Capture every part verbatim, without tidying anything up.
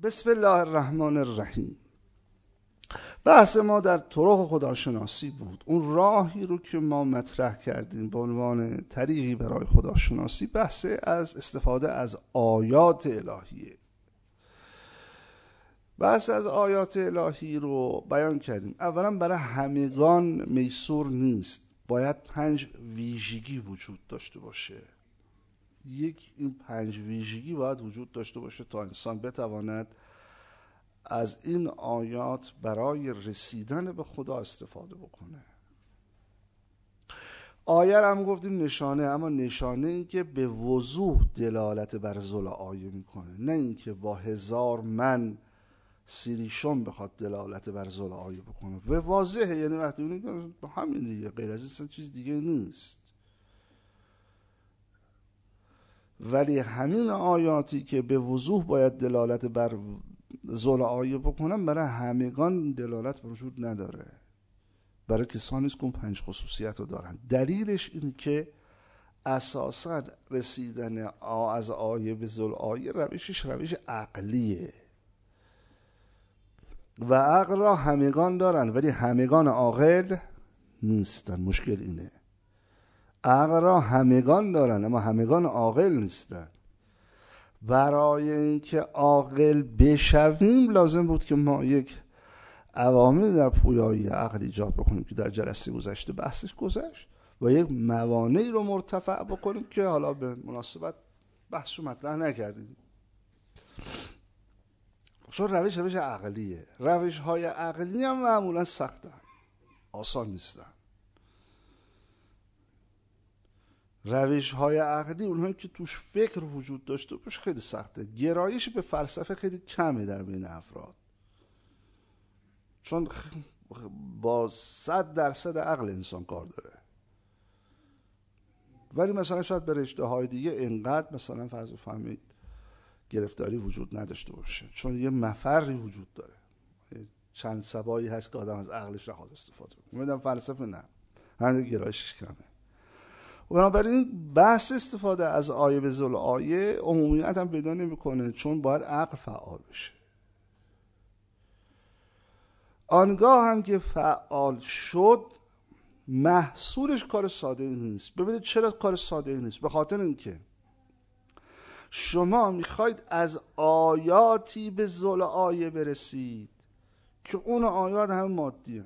بسم الله الرحمن الرحیم. بحث ما در طرق خداشناسی بود. اون راهی رو که ما مطرح کردیم به عنوان طریقی برای خداشناسی، بحث از استفاده از آیات الهیه. بحث از آیات الهی رو بیان کردیم. اولا برای همگان میسور نیست، باید پنج ویژگی وجود داشته باشه. یک این پنج ویژگی باید وجود داشته باشه تا انسان بتواند از این آیات برای رسیدن به خدا استفاده بکنه. آیه رو هم گفتیم نشانه، اما نشانه این که به وضوح دلالت بر ذل آیه میکنه، نه اینکه با هزار من سیریشون بخواد دلالت بر ذل آیه بکنه. به واضحه، یعنی وقتی اون همین دیگه، غیر از این چیز دیگه نیست. ولی همین آیاتی که به وضوح باید دلالت بر ذل آیه بکنن، برای همگان دلالت وجود نداره، برای کسانی است که اون پنج خصوصیت رو دارن. دلیلش این که اساسا رسیدن از آیه به ذل آیه روشش روش عقلیه و عقل را همگان دارن ولی همگان عاقل نیستن. مشکل اینه، عقل را همگان دارن اما همگان عاقل نیستن. برای اینکه عاقل بشویم لازم بود که ما یک عوامل در پویایی عقل ایجاد بکنیم که در جلسه گذشته بحثش گذشت و یک موانعی رو مرتفع بکنیم که حالا به مناسبت بحث رو مطرح نکردیم، چون روش روش عقلیه. روش های عقلی هم معمولا سختن، آسان نیستن. روش های عقلی اونهایی که توش فکر وجود داشته باشه خیلی سخته. گرایش به فلسفه خیلی کمه در بین افراد، چون با صد درصد عقل انسان کار داره. ولی مثلا شاید به رشته های دیگه اینقدر مثلا فرض بفرمایید گرفتاری وجود نداشته باشه، چون یه مفری وجود داره، چند سبایی هست که آدم از عقلش نخواد استفاده کنه. میدونم فلسفه نه، همین گرایشش کمه. و بنابراین بحث استفاده از آیه به ذل آیه عمومیت هم پیدا نمیکنه، چون باید عقل فعال بشه. آنگاه هم که فعال شد محصولش کار ساده ای نیست. ببینید چرا کار ساده ای نیست؟ به خاطر اینکه شما میخواید از آیاتی به ذل آیه برسید که اون آیات هم مادیه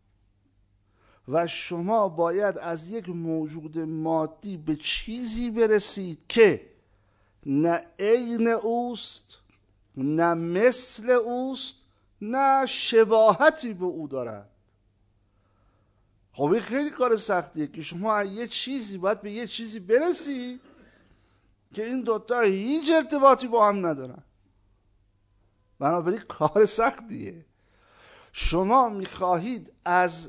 و شما باید از یک موجود مادی به چیزی برسید که نه عین اوست، نه مثل اوست، نه شباهتی به او دارد. خب این خیلی کار سختیه که شما از یه چیزی باید به یه چیزی برسید که این دوتا هیچ ارتباطی با هم ندارن. بنابراین کار سختیه. شما میخواهید از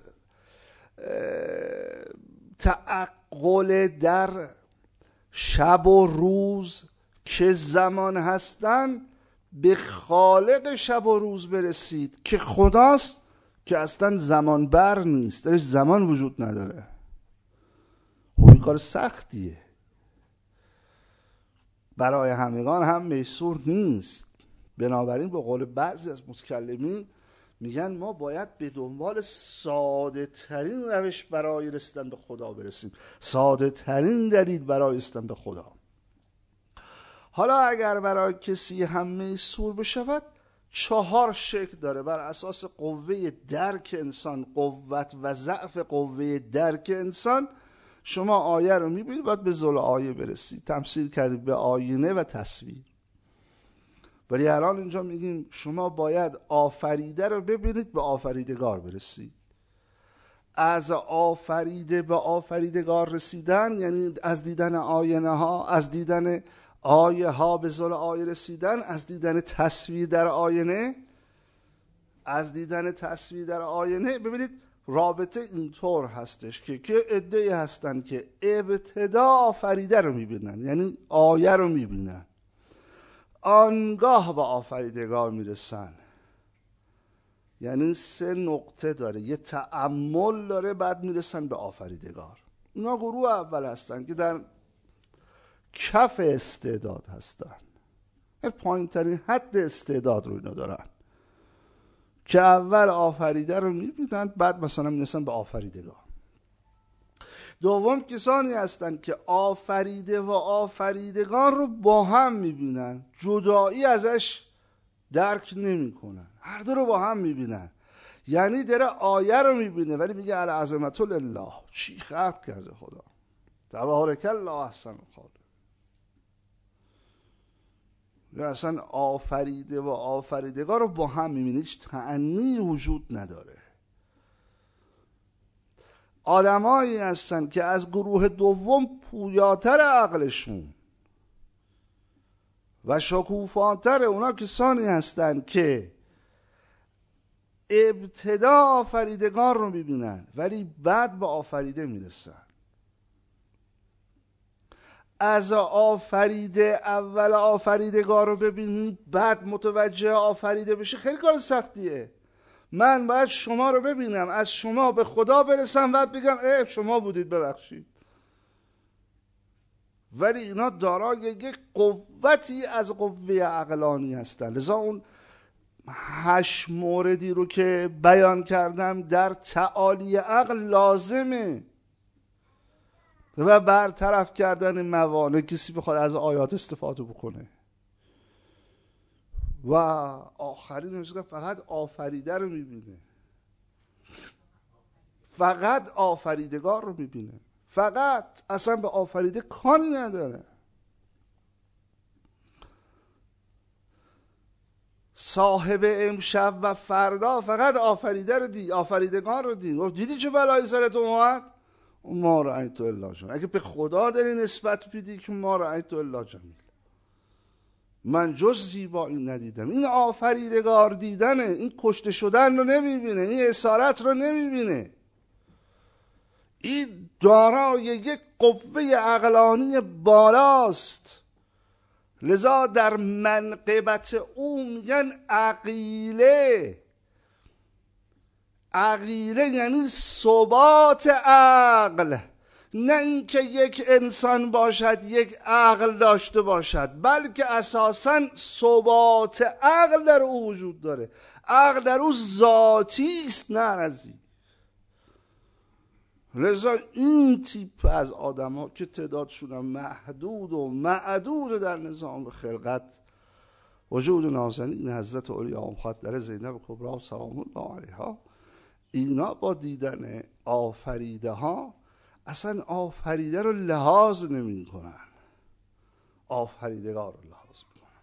تعقل در شب و روز که زمان هستن به خالق شب و روز برسید که خداست، که اصلا زمان بر نیست، درش زمان وجود نداره. این کار سختیه، برای همگان هم میسور نیست. بنابراین به قول بعضی از متکلمین میگن ما باید به دنبال ساده ترین روش برای رسیدن به خدا برسیم، ساده ترین دلیل برای رسیدن به خدا. حالا اگر برای کسی هم میسور بشود، چهار شکل داره بر اساس قوه درک انسان، قوت و ضعف قوه درک انسان. شما آیه رو میبینید باید به ذل آیه برسید. تمثیل کردید به آینه و تصویر. ولی الان اینجا میگیم شما باید آفریده رو ببینید به آفریدگار برسید. از آفریده به آفریدگار رسیدن یعنی از دیدن آینه ها، از دیدن آیه ها به ذل آیه رسیدن، از دیدن تصویر در آینه، از دیدن تصویر در آینه. ببینید رابطه اینطور هستش که که عده‌ای هستن که ابتدا آفریده رو میبینن، یعنی آیه رو میبینن، آنگاه به آفریدگار میرسن. یعنی سه نقطه داره، یه تأمل داره، بعد میرسن به آفریدگار. اونا گروه اول هستن که در کف استعداد هستن، پایین ترین حد استعداد رو اینا دارن که اول آفریده رو میبینن، بعد مثلا میرسن به آفریدگار. دوم کسانی هستن که آفریده و آفریدگار رو با هم میبینن، جدایی ازش درک نمی کنن، هر دو رو با هم میبینن. یعنی داره آیه رو میبینه ولی میگه العظمت لله، چی خلق کرده خدا، تبارک الله احسن الخالقین. یا اصلا آفریده و آفریدگار رو با هم میبینه، هیچ تأنی وجود نداره. آدمایی هستن که از گروه دوم پویاتر عقلشون و شکوفاتر. اونا کسانی هستن که ابتدا آفریدگار رو میبینن ولی بعد به آفریده میرسن. از آفریده اول آفریدگار رو ببینید بعد متوجه آفریده بشه خیلی کار سختیه. من باید شما رو ببینم، از شما به خدا برسم، بعد بگم اه شما بودید ببخشید. ولی اینا دارای یک قوتی از قوه عقلانی هستن. لذا اون هشت موردی رو که بیان کردم در تعالی عقل لازمه و برطرف کردن موانع. کسی بخواد از آیات استفاده بکنه و آخرین نمیشه فقط آفریده رو میبینه، فقط آفریدگار رو میبینه، فقط، اصلا به آفریده کاری نداره. صاحب امشب و فردا فقط آفریده رو دید، آفریدگار رو دید. دیدی چه بلایی سرت اومد؟ ما رأیت الا جمیل. اگه به خدا داری نسبت بدی که ما رأیت الا جمیل، من جز زیبایی ندیدم. این آفریدگار دیدنه، این کشته شدن رو نمیبینه، این اسارت رو نمیبینه. این دارای یک قوه عقلانی بالاست. لذا در منقبت او میگن عقیله. عقیله یعنی ثبات عقل، نه اینکه یک انسان باشد یک عقل داشته باشد، بلکه اساساً ثبات عقل در او وجود داره. عقل در او ذاتی است نه عرضی. لذا این تیپ از آدم ها که تعدادشون محدود و معدود در نظام خلقت، وجود نازنین حضرت اولیا مقدره زینب کبری سلام الله علیها، اینا با دیدن آفریده ها اصلا آفریده رو لحاظ نمی کنن، آفریدگار رو لحاظ می کنن.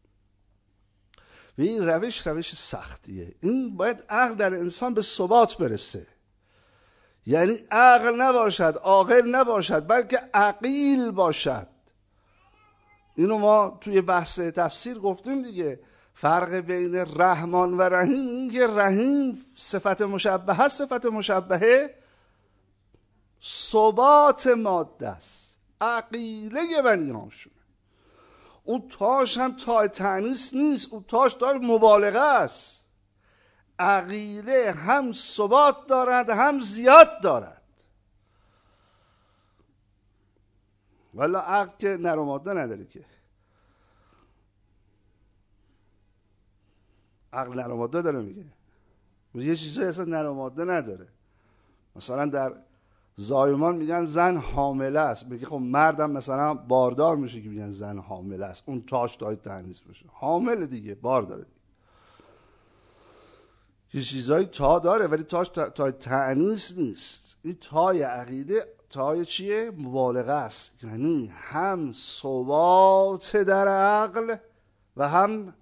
و این روش روش سختیه. این باید عقل در انسان به ثبات برسه، یعنی عقل نباشد، عاقل نباشد، بلکه عقیل باشد. اینو ما توی بحث تفسیر گفتیم دیگه. فرق بین رحمان و رحیم این که رحیم صفت مشبهه، صفت مشبهه ثبات ماده است، عقیله بنی هاشم. اون تاش هم تای تانیث نیست، اون تاش تای مبالغه است. عقیله هم ثبات دارد هم زیاد دارد. ولی عقل که نر و ماده نداره، که عقل نر و ماده داره. میگه یه چیزایی اصلا نر و ماده نداره. مثلا در زایمان میگن زن حامله است، میگه خب مردم مثلا باردار میشه که میگن زن حامله است، اون تاش تای تانیث بشه، حامله دیگه، بار داره دیگه. یه چیزایی تا داره ولی تاش تای تانیث نیست. این تای عقیده تای چیه؟ مبالغه است، یعنی هم ثبات در عقل و هم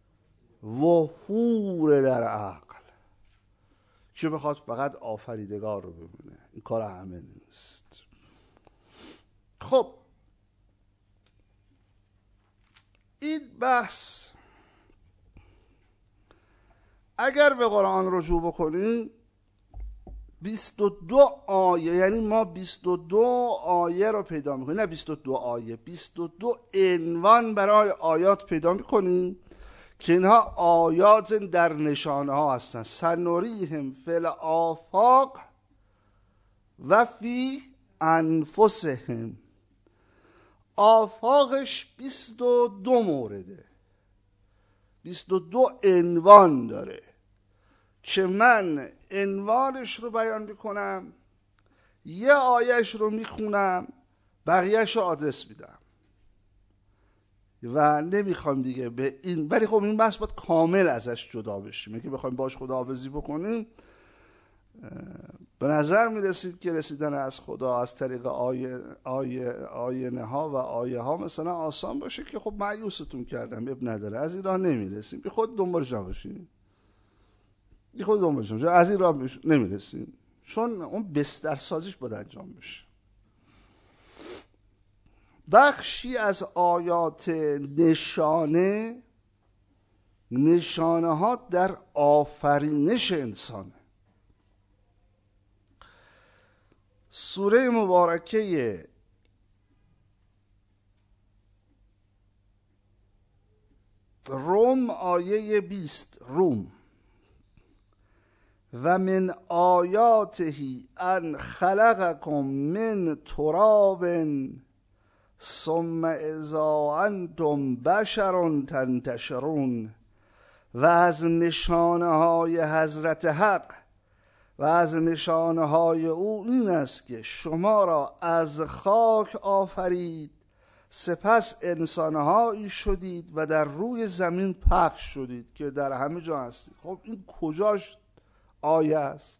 وفور در عقل، که بخواد فقط آفریدگار رو ببینه. این کار همه نیست. خب این بحث اگر به قرآن رجوع بکنیم بیست و دو آیه، یعنی ما بیست و دو آیه رو پیدا میکنیم، نه بیست و دو آیه، بیست و دو عنوان برای آیات پیدا میکنیم که اینها آیات در نشانه ها هستن. سنوریهم فی الآفاق و فی انفسهم. آفاقش بیست و دو مورده. بیست و دو عنوان داره که من عنوانش رو بیان میکنم، یه آیهش رو میخونم، بقیهش رو آدرس میدم و نمیخوام دیگه به این، ولی خب این بحث باید کامل ازش جدا بشیم. اگه بخوایم باش خداحافظی بکنیم، به نظر میرسید که رسیدن از خدا از طریق آیه آیه آینه ها و آیه ها مثلا آسان باشه که خب مایوستون کردم، اب نداره، از این راه نمیرسیم، بی خود دنبالش نباشیم، بی خود دنبالش نباشیم، از این راه نمیرسیم، چون اون بستر سازیش باید انجام بشه. بخشی از آیات نشانه نشانه ها در آفرینش انسانه. سوره مبارکه روم آیه بیست، روم: و من آیاته ان خلقکم من تراب ثم اذا انتم بشر تنتشرون. و از نشانه های حضرت حق و از نشانه های او این است که شما را از خاک آفرید، سپس انسانهایی شدید و در روی زمین پخش شدید که در همه جا هستید. خب این کجاش آیه است؟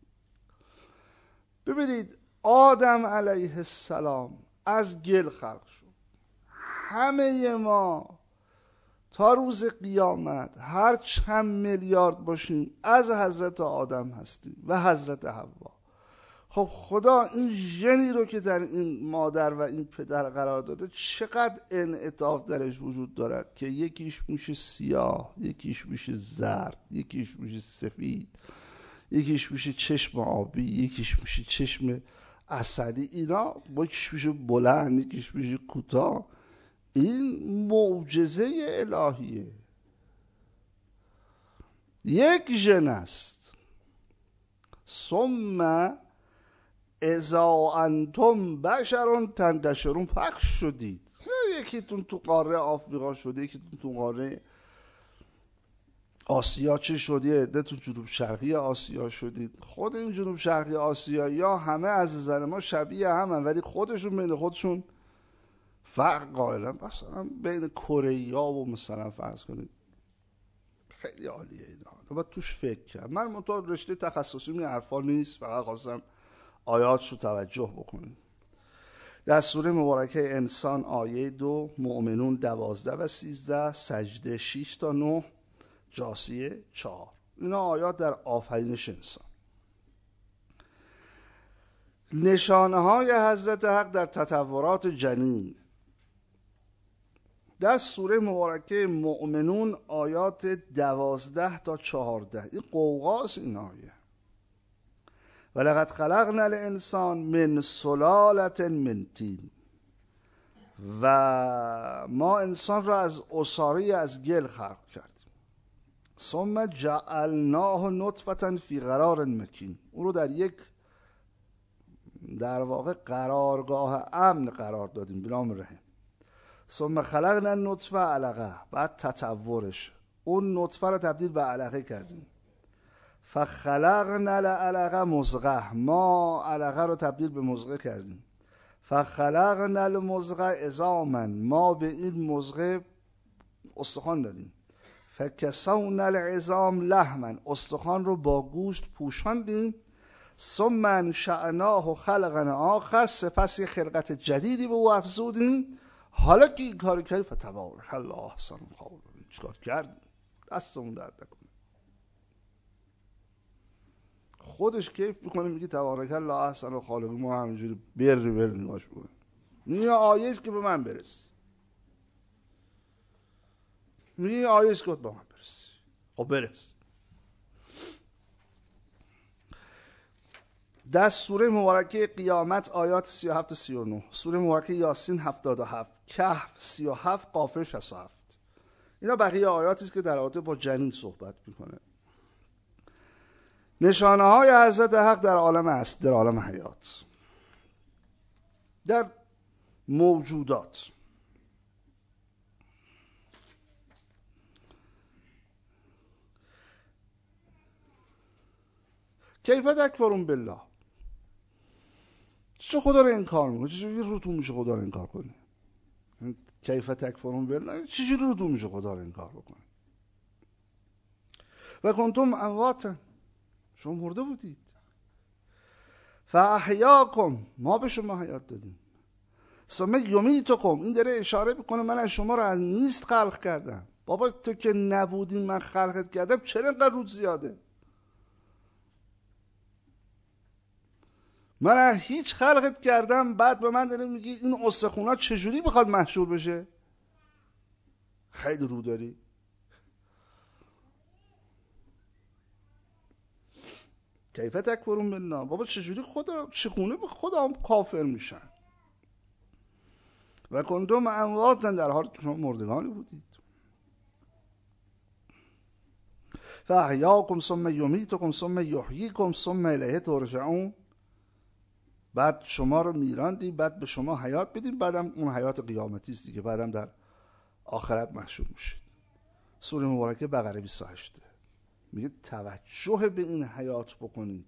ببینید، آدم علیه السلام از گل خلق شد. همه ما تا روز قیامت هر چند میلیارد باشیم از حضرت آدم هستیم و حضرت حوا. خب خدا این ژنی رو که در این مادر و این پدر قرار داده چقدر انعطاف درش وجود دارد که یکیش میشه سیاه، یکیش میشه زرد، یکیش میشه سفید، یکیش میشه چشم آبی، یکیش میشه چشم عسلی، اینا یکیش میشه بلند، یکیش میشه کوتاه. این معجزه الهیه، یک ژن است. ثم اذا انتم بشر تنتشرون، پخش شدید. یکیتون تو قاره آفریقا شده، یکیتون تو قاره آسیا چه شد، یه عده تو جنوب شرقی آسیا شدید. خود این جنوب شرقی آسیا یا همه از نظر ما شبیه همن، ولی خودشون بین خودشون فرق قائلن. مثلا بین کره ها و مثلا فرض کنید خیلی عالیه اینا، باید توش فکر کرد. من منطقه رشته تخصصی این حرفا نیست، فقط خواستم آیاتشو توجه بکنید. در سوره مبارکه انسان آیه دو، مؤمنون دوازده و سیزده، سجده شیش تا نه، جاثیه چهار. اینا آیات در آفرینش انسان. نشانه های حضرت حق در تطورات جنین در سوره مبارکه مؤمنون آیات دوازده تا چهارده. این قوقاس این آیه: ولقد خلقنا الانسان من سلالة من طین. و ما انسان را از عصاره از گل خلق کردیم. ثم جعلناه نطفة فی قرار مکین. او رو در یک در واقع قرارگاه امن قرار دادیم به نام رحم. ثم خلقنا النطفه علقه، بعد تطورش اون نطفه رو تبدیل به علقه کردیم. فخلقنا العلقه مضغه، ما علقه رو تبدیل به مضغه کردیم. فخلقنا المضغه عظاما، ما به این مضغه استخوان دادیم. فکسونا العظام لحما، استخوان رو با گوشت پوشاندیم. ثم انشأناه خلقا آخر، سپس یه خلقت جدیدی به او افزودیم. حالا که این کار کردیم فتبارک الله احسن الخالقین، چیکار کردیم؟ دستمون درد نکنه. خودش کیف میکنه، میگه تبارک الله احسن الخالقین، ما همینجوری بر بر نگاش بکنیم. این آیه است که به من برسی، میگه آیه است که به من برسی. خب برس. در سوره مبارکه قیامت آیات سی و هفت و سی و نه، سوره مبارکه یاسین هفتاد و هفت، کهف سی و هفت، قافر شصت و هفت. اینا بقیه آیاتی است که در رابطه با جنین صحبت میکنه. نشانه های حضرت حق در عالم است، در عالم حیات، در موجودات. کیف تکفرون بالله، چه خدا رو انکار میکنی؟ چجوری روتون میشه خدا رو انکار کنی؟ کیف تکفرون بالله، چجوری روتون میشه خدا رو انکار بکنی؟ و کنتم امواتا، شما مرده بودید. فاحیاکم، ما به شما حیات دادیم. ثم یمیتکم، این داره اشاره میکنه من از شما رو از نیست خلق کردم. بابا تو که نبودین من خلقت کردم، چرا اینقدر رود زیاده؟ من از هیچ خلقت کردم، بعد به من داره میگی این استخونا چجوری بخواد محشور بشه؟ خیلی رو داری. کیف تکفرون بالله، بابا چجوری خدا چگونه به خدا هم کافر میشن؟ و کنتم امواتا، در حالی که شما مردگانی بودید. فاحیاکم ثم یمیتکم ثم یحییکم ثم الیه ترجعون، بعد شما رو میراندیم، بعد به شما حیات بدیم، بعدم اون حیات قیامتی است دیگه، بعدم در آخرت محشور میشید. سوره مبارکه بقره بیست و هشت میگه توجه به این حیات بکنید.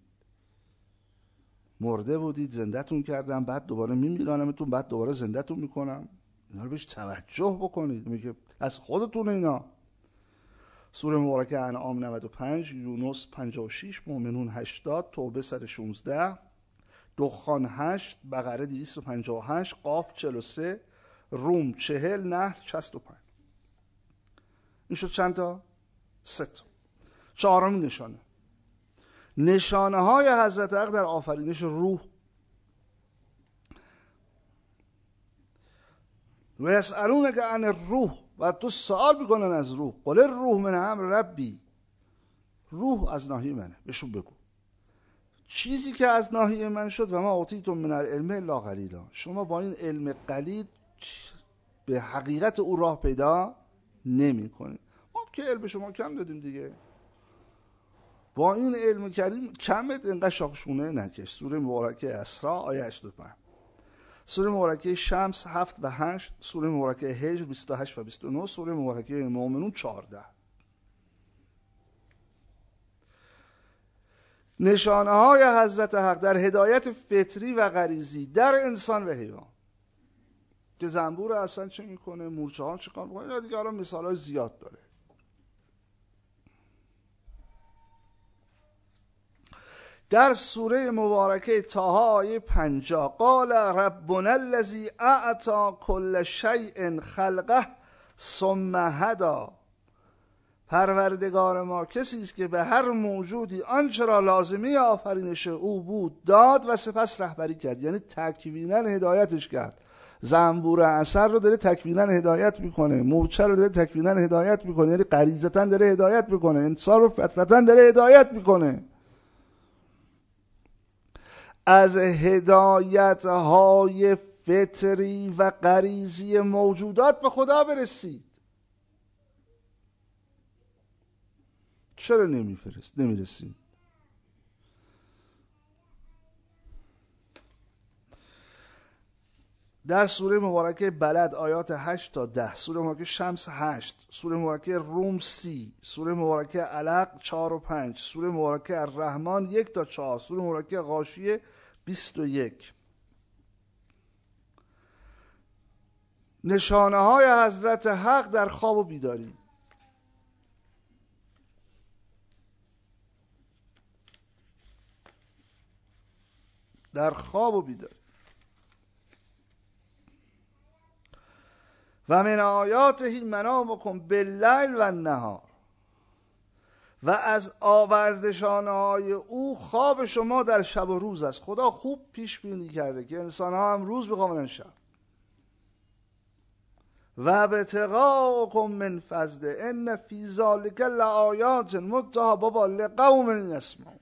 مرده بودید، زنده‌تون کردم، بعد دوباره میمیرانمتون، بعد دوباره زنده‌تون میکنم. اینا رو بهش توجه بکنید. میگه از خودتون اینا. سوره مبارکه انعام نود و پنج، یونس پنجاه و شش، مومنون هشتاد، توبه صد و شانزده، دخان هشت، بقره دویست و پنجاه و هشت، قاف چهل و سه، روم چهل، نحل شصت و پنج. این شد چند تا؟ سه تا. چهارمین نشانه، نشانه های حضرت حق در آفرینش روح. و یسألونک عن الروح، و تو سوال میکنن از روح. قل الروح من امر ربی، روح از ناحیه منه، بهشون بگو چیزی که از ناحیه من شد. و ما اوتیتم من العلم الا قلیلا، شما با این علم قلیل به حقیقت او راه پیدا نمی کنید. ما که علم شما کم دادیم دیگه، با این علم کریم کمت اینقدر شاخشونه نکش. سوره مبارکه اسراء آیه هشتاد و پنج، سوره مبارکه شمس هفت و هشت، سوره مبارکه هجر بیست و هشت و بیست و نه، سوره مبارکه مومنون چهارده. نشانه های حضرت حق در هدایت فطری و غریزی در انسان و حیوان، که زنبور اصلا چه میکنه، مورچه ها چه کار میکنه، اینا دیگه الان مثال های زیاد داره. در سوره مبارکه طه آیه پنجاه، قال ربنا الذی اعطی کل شیء خلقه ثم هدی، پروردگار ما کسی است که به هر موجودی آنچه را لازمه آفرینش او بود داد و سپس رهبری کرد، یعنی تکویناً هدایتش کرد. زنبور عسل رو داره تکویناً هدایت میکنه، مورچه رو داره تکویناً هدایت میکنه، یعنی غریزتاً داره هدایت میکنه، انسان رو فطرتاً داره هدایت میکنه. از هدایت های فطری و غریزی موجودات به خدا برسید. چرا نمیفرست نمیرسید؟ در سوره مبارکه بلد آیات هشت تا ده، سوره مبارکه شمس هشت، سوره مبارکه روم سی، سوره مبارکه علق چهار و پنج، سوره مبارکه الرحمن یک تا چهار، سوره مبارکه غاشیه بیست و یک. نشانه های حضرت حق در خواب و بیداری. در خواب و بیداری. و من آیاته منامکم باللیل و النهار، و از آواز نشانه های او خواب شما در شب و روز است. خدا خوب پیش بینی کرده که انسان ها هم روز بخوابن شب. و ابتغاءکم من فضله ان فی ذلک لآیات متها بابا لقوم یسمعون.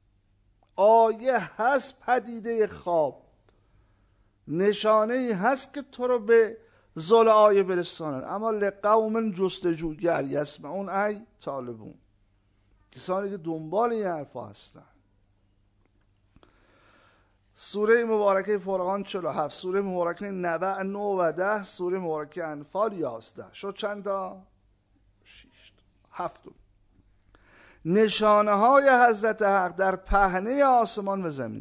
آیه هست پدیده خواب، نشانه هست که تو رو به ذل آیه برساند، اما لقوم جستجوگر، یسمعون ای طالبون، کسانی که دنبال این حرفا هستن. سوره مبارکه فرقان چهل و هفت، سوره مبارکه نبع نه و ده، سوره مبارکه انفال یازده. شد چند تا؟ شش تا. هفتم. نشانه های حضرت حق در پهنه آسمان و زمین.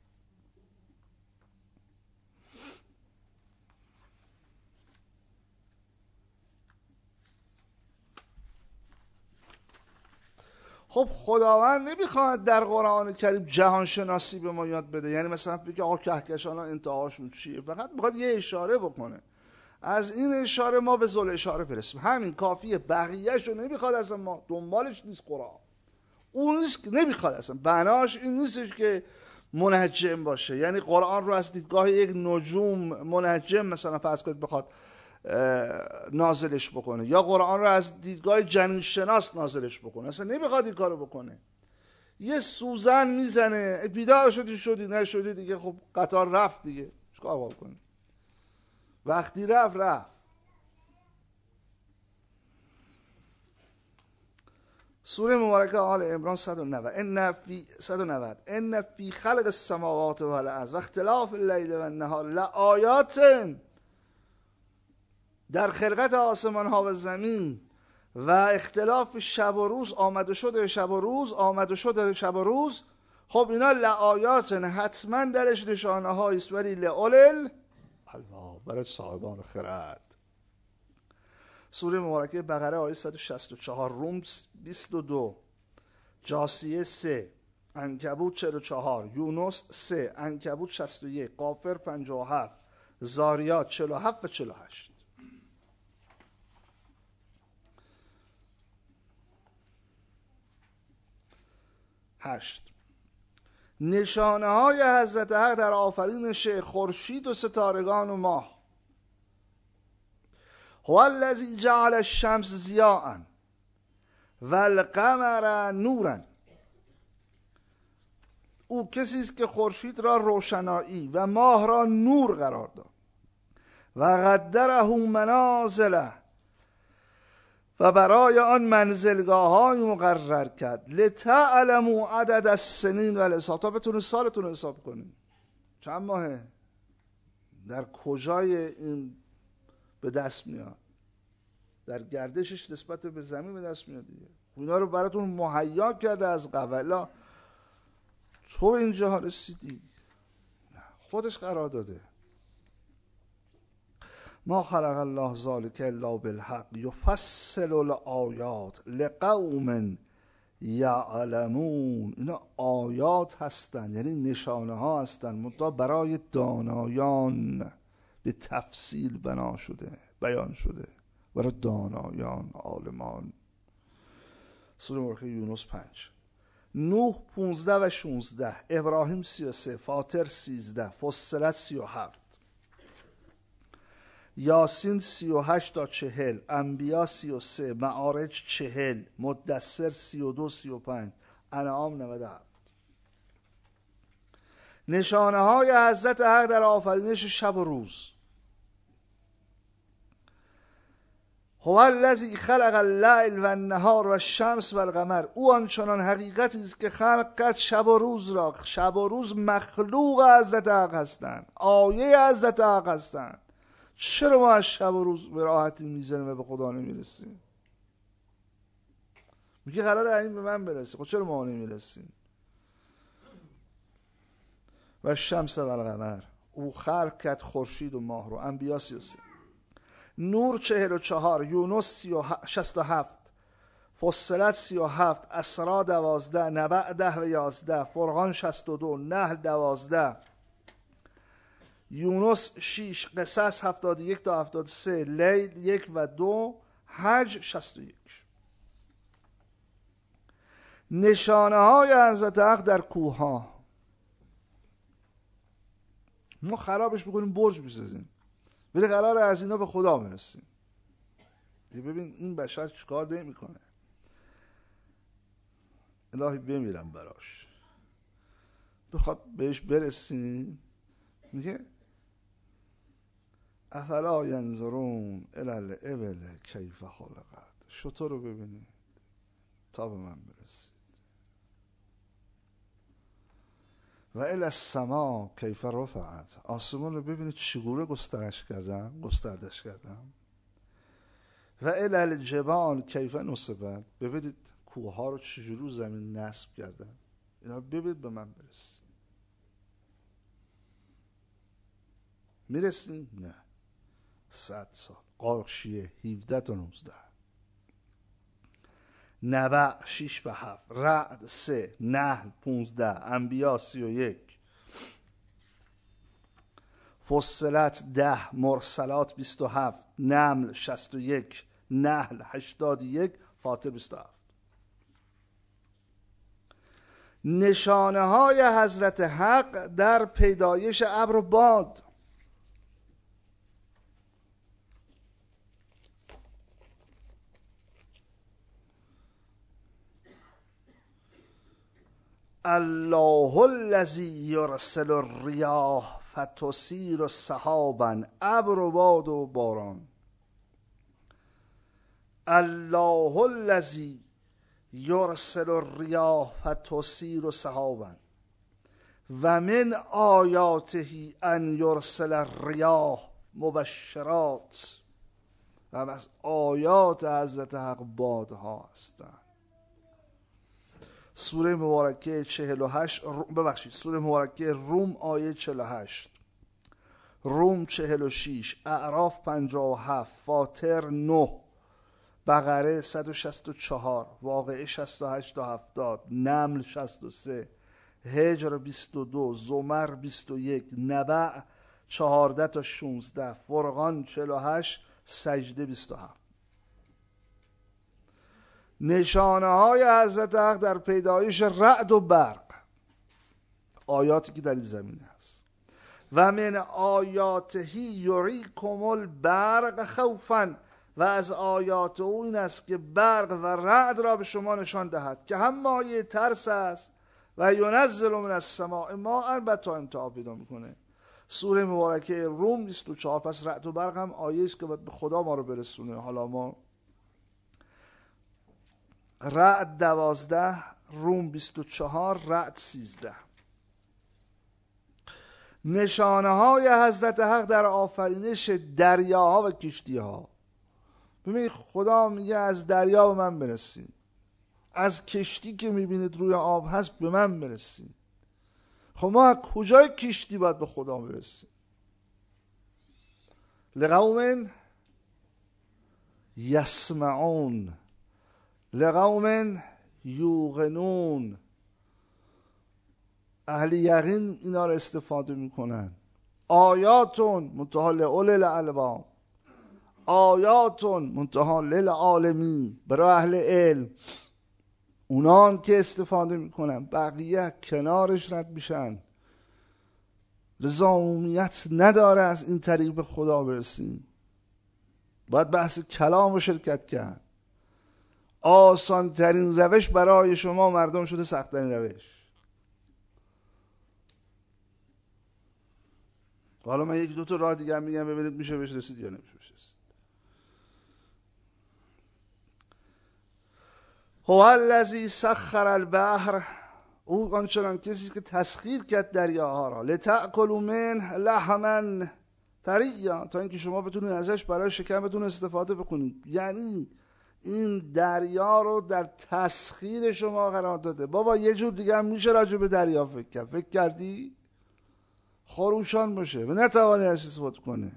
خب خداوند نمیخواد در قرآن کریم جهان شناسی به ما یاد بده، یعنی مثلا بگه آقا کهکشان ها انتهاشون چیه، فقط میخواد یه اشاره بکنه. از این اشاره ما به ذل اشاره برسیم، همین کافیه. بقیهش رو نمیخواد، اصلا ما دنبالش نیست قرآن. اون نیست که نمیخواد، اصلا بناش این نیستش که منجم باشه، یعنی قرآن رو از دیدگاه یک نجوم منجم مثلا فرض کنید بخواد نازلش بکنه، یا قرآن رو از دیدگاه جنین شناس نازلش بکنه، اصلا نمیخواد این کارو بکنه. یه سوزن میزنه، بیدار شدی شدی، نشدی دیگه خب قطار رفت دیگه، چیکار بکنی؟ وقتی رفت رفت. سوره مبارکه آل عمران صد و نود ان فی صد و نود ان فی خلق السماوات والارض و اختلاف اللیل و النهار لآیات، در خلقت آسمان ها و زمین و اختلاف شب و روز، آمد و شد شب و روز، آمد و شد شب و روز، خب اینا لآیات، حتما درش نشانه هایی است، ولی لأولل الباب، برای صاحبان خرد. سوره مبارکه بقره آیه صد و شصت و چهار، روم بیست و دو، جاثیه سه، عنکبوت چهل و چهار، یونس سه، عنکبوت شصت و یک، غافر پنجاه و هفت، زاریات چهل و هفت و چهل و هشت. هشت. نشانه های حضرت حق در آفرینش خورشید و ستارگان و ماه. هو الذی جعل الشمس ضیاء والقمر نورا، او کسی است که خورشید را روشنایی و ماه را نور قرار داد. و قدره منازل، و برای آن منزلگاه های مقرر کرد. لتعلموا عدد السنین و الحساب، تا بتونید سالتون حساب کنید. چند ماهه؟ در کجای این به دست میاد؟ در گردشش نسبت به زمین به دست میاد دیگه. اینا رو براتون مهیا کرده از قبل. تو به اینجا رسیدی، خودش قرار داده. ما خلق الله ذلک الا بالحق یفصل الآیات لقوم یعلمون. اینا آیات هستن، یعنی نشانه ها هستن، منتها برای دانایان به تفصیل بنا شده، بیان شده، برای دانایان، عالمان. سوره مبارکه یونس پنج، نوح پونزده و شونزده، ابراهیم سی و سه، فاطر سیزده، فصلت سی و هفت، یاسین سی و هشت تا چهل، انبیا سی و سه، معارج چهل، مدثر سی و دو سی و پنج، انعام نود و هفت. نشانه های حضرت حق در آفرینش شب و روز. هو الذی خلق اللیل و النهار و الشمس و القمر، او آنچنان حقیقتی است که خلق کرد شب و روز را. شب و روز مخلوق حضرت حق هستند، آیه حضرت حق هستند. چرا ما از شب و روز به راحتی میزنیم و به خدا نمیرسیم؟ میگه قراره این به من برسه، خب چرا ما نمیرسیم؟ و شمس و القمر، او خلق کرد خورشید و ماه رو. انبیا سی و سه، نور چهل و چهار، یونس شصت و هفت، فصلت سی و هفت، اسرا دوازده، نبع ده و یازده، فرقان شصت و دو، نحل دوازده، یونس شیش، قصص هفتاد و یک تا هفتاد و سه، لیل یک و دو، حج شصت و یک. نشانه های حضرت حق در کوه ها. ما خرابش بکنیم برج بسازیم، ولی قرار از اینا به خدا برسیم. ببین این بشر چیکار نمیکنه. الهی بمیرم براش، بخواد بهش برسیم. میگه افلا ینظرون الی الابل کیف خلقت، شتر رو ببینید تا به من برسید. و الی السما کیف رفعت، آسمان رو ببینید چگونه گسترش کردم گستردش کردم. و الی الجبال کیف نصبت، ببینید کوه ها رو چجوری رو زمین نصب کردن، اینا ببینید به من برسید. میرسیم؟ نه، صد سال. قارشیه هفده تا نوزده، نبع شیش و هفت، رعد سه، نحل پونزده، انبیا سی و یک، فصلت ده، مرسلات بیست و هفت، نمل شست و یک، نحل هشتاد و یک، فاطر بیست و هفت. نشانه های حضرت حق در پیدایش ابر و باد. الله الذی یرسل الریاح فتثیر سحابا، ابر و باد و باران. الله الذی یرسل الریاح فتثیر سحابا و من آیاته ان یرسل الریاح مبشرات. و از آیات حضرت حق بادها هستند. سوره مبارکه چهل و هشت، ببخشید سوره مبارکه روم آیه چهل و هشت، روم چهل و شش، اعراف پنجاه و هفت، فاطر نه، بقره صد و شصت و چهار، واقعه شصت و هشت تا هفتاد، نمل شصت و سه، هجر بیست و دو، زمر بیست و یک، نبع چهارده تا شانزده، فرقان چهل و هشت، سجده بیست و هفت. نشانه های حضرت حق در پیدایش رعد و برق، آیاتی که در این زمینه است. و من آیاته یریکم البرق خوفا، و از آیات او این است که برق و رعد را به شما نشان دهد که هم مایه ترس است و ینزل من السماء ماء، البته امتحان پیدا میکنه. سوره مبارکه روم بیست و چهار. پس رعد و برق هم آیه است که باید به خدا ما رو برسونه. حالا ما رعد دوازده، روم بیست و چهار، رعد سیزده. نشانه های حضرت حق در آفرینش دریاها و کشتی ها. ببینید خدا میگه از دریا به من برسید، از کشتی که میبینید روی آب هست به من برسید. خب ما از کجای کشتی باید به خدا برسیم؟ لقوم یسمعون، لقوم یوقنون. اهل یقین اینا رو استفاده میکنن. آیاتون منتها لأولی الالباب، آیاتون منتها للعالمین، برای اهل علم. اونان که استفاده میکنن، بقیه کنارش رد میشن. لزومیت نداره از این طریق به خدا برسیم. باید بحث کلام رو شرکت کرد. آسان ترین روش برای شما مردم شده سخت ترین روش. حالا من یک دو تا راه دیگه هم میگم ببینید میشه بهش رسید یا نمیشه بهش رسید. هو الذی سخر البحر، او آنچنان کسی که تسخیر کرد دریاها را، لتأکلوا منه لحما طریا، تا اینکه شما بتونید ازش برای شکمتون استفاده بکنید. یعنی این دریا رو در تسخیر شما قرار داده. بابا یه جور دیگه هم میشه راجع به دریا فکر کرد. فکر کردی؟ خروشان باشه و نتوانی ازش استفاده کنه.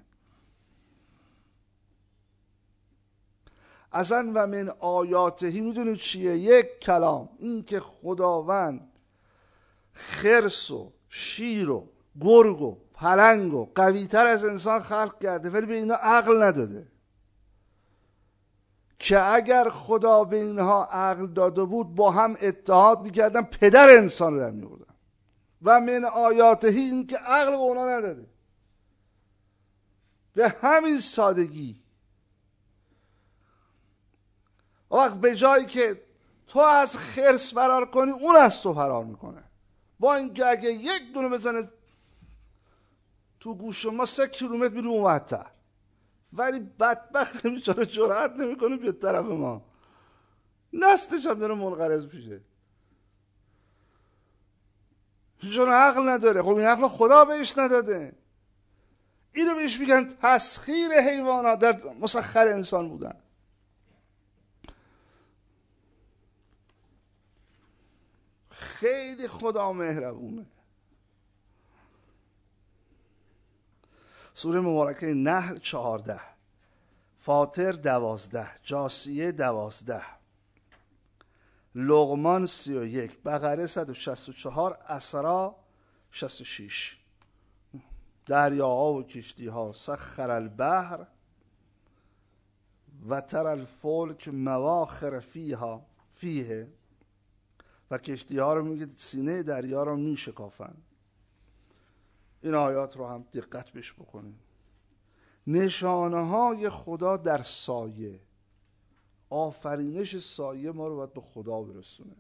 اصلا و من آیاتهی میدونید چیه؟ یک کلام، این که خداوند خرس و شیر و گرگ و پلنگ و قویتر از انسان خلق کرده ولی به اینا عقل نداده، که اگر خدا به اینها عقل داده بود با هم اتحاد میکردن پدر انسان رو در میوردن. و من آیاتهی، این که عقل به اونا نداده. به همین سادگی وقت به جایی که تو از خرس فرار کنی اون از تو فرار میکنه، با اینکه اگه یک دونه بزنه تو گوش ما سه کیلومتر میره اونورتر، ولی بدبخت بیچاره جرأت نمیکنه بیاد طرف ما، نستش هم داره منقرض میشه چون عقل نداره. خب این عقل خدا بهش نداده. اینو بهش میگن تسخیر حیوانات در مسخر انسان بودن. خیلی خدا مهربونه. سوره مبارکه نحل چهارده، فاطر دوازده، جاثیه دوازده، لقمان سی و یک، بقره صد و شصت و چهار، اسراء شصت و شش. دریاها و کشتی ها، سخر البحر و تر الفلک مواخر فیها فیه، و کشتی ها رو میگه سینه دریا رو میشکافن. این آیات رو هم دقت بهش بکنیم. نشانه های خدا در سایه، آفرینش سایه ما رو باید به خدا برسونه.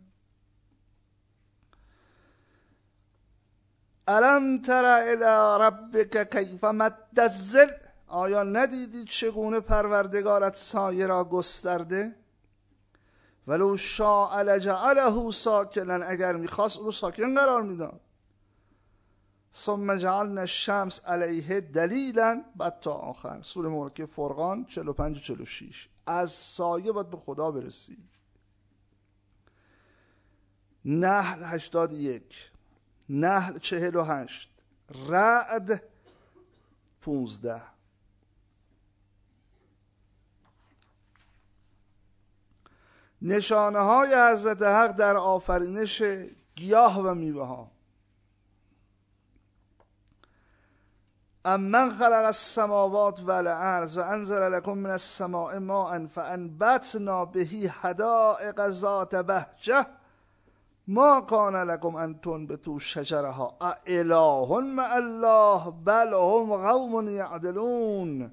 الم تر الی ربک کیف مد الظل، آیا ندیدی چگونه پروردگارت سایه را گسترده؟ ولو شاء لجعله ساکنا، اگر میخواست او رو ساکن قرار میداد. ثم جعلنا الشمس علیه دلیلا، بعد تا آخر. سوره مبارکه فرقان چهل و پنج و چهل و شش. از سایه باید به خدا برسی. نحل هشتاد و یک، نحل چهل و هشت، رعد پونزده. نشانه های حضرت حق در آفرینش گیاه و میوه ها. امن خلق السماوات والارض و انزل لكم من السماء ماء فانبتنا به حدائق ذات بهجه ما کان لكم ان تنبتوا شجرها اإله مع الله بل هم قوم یعدلون.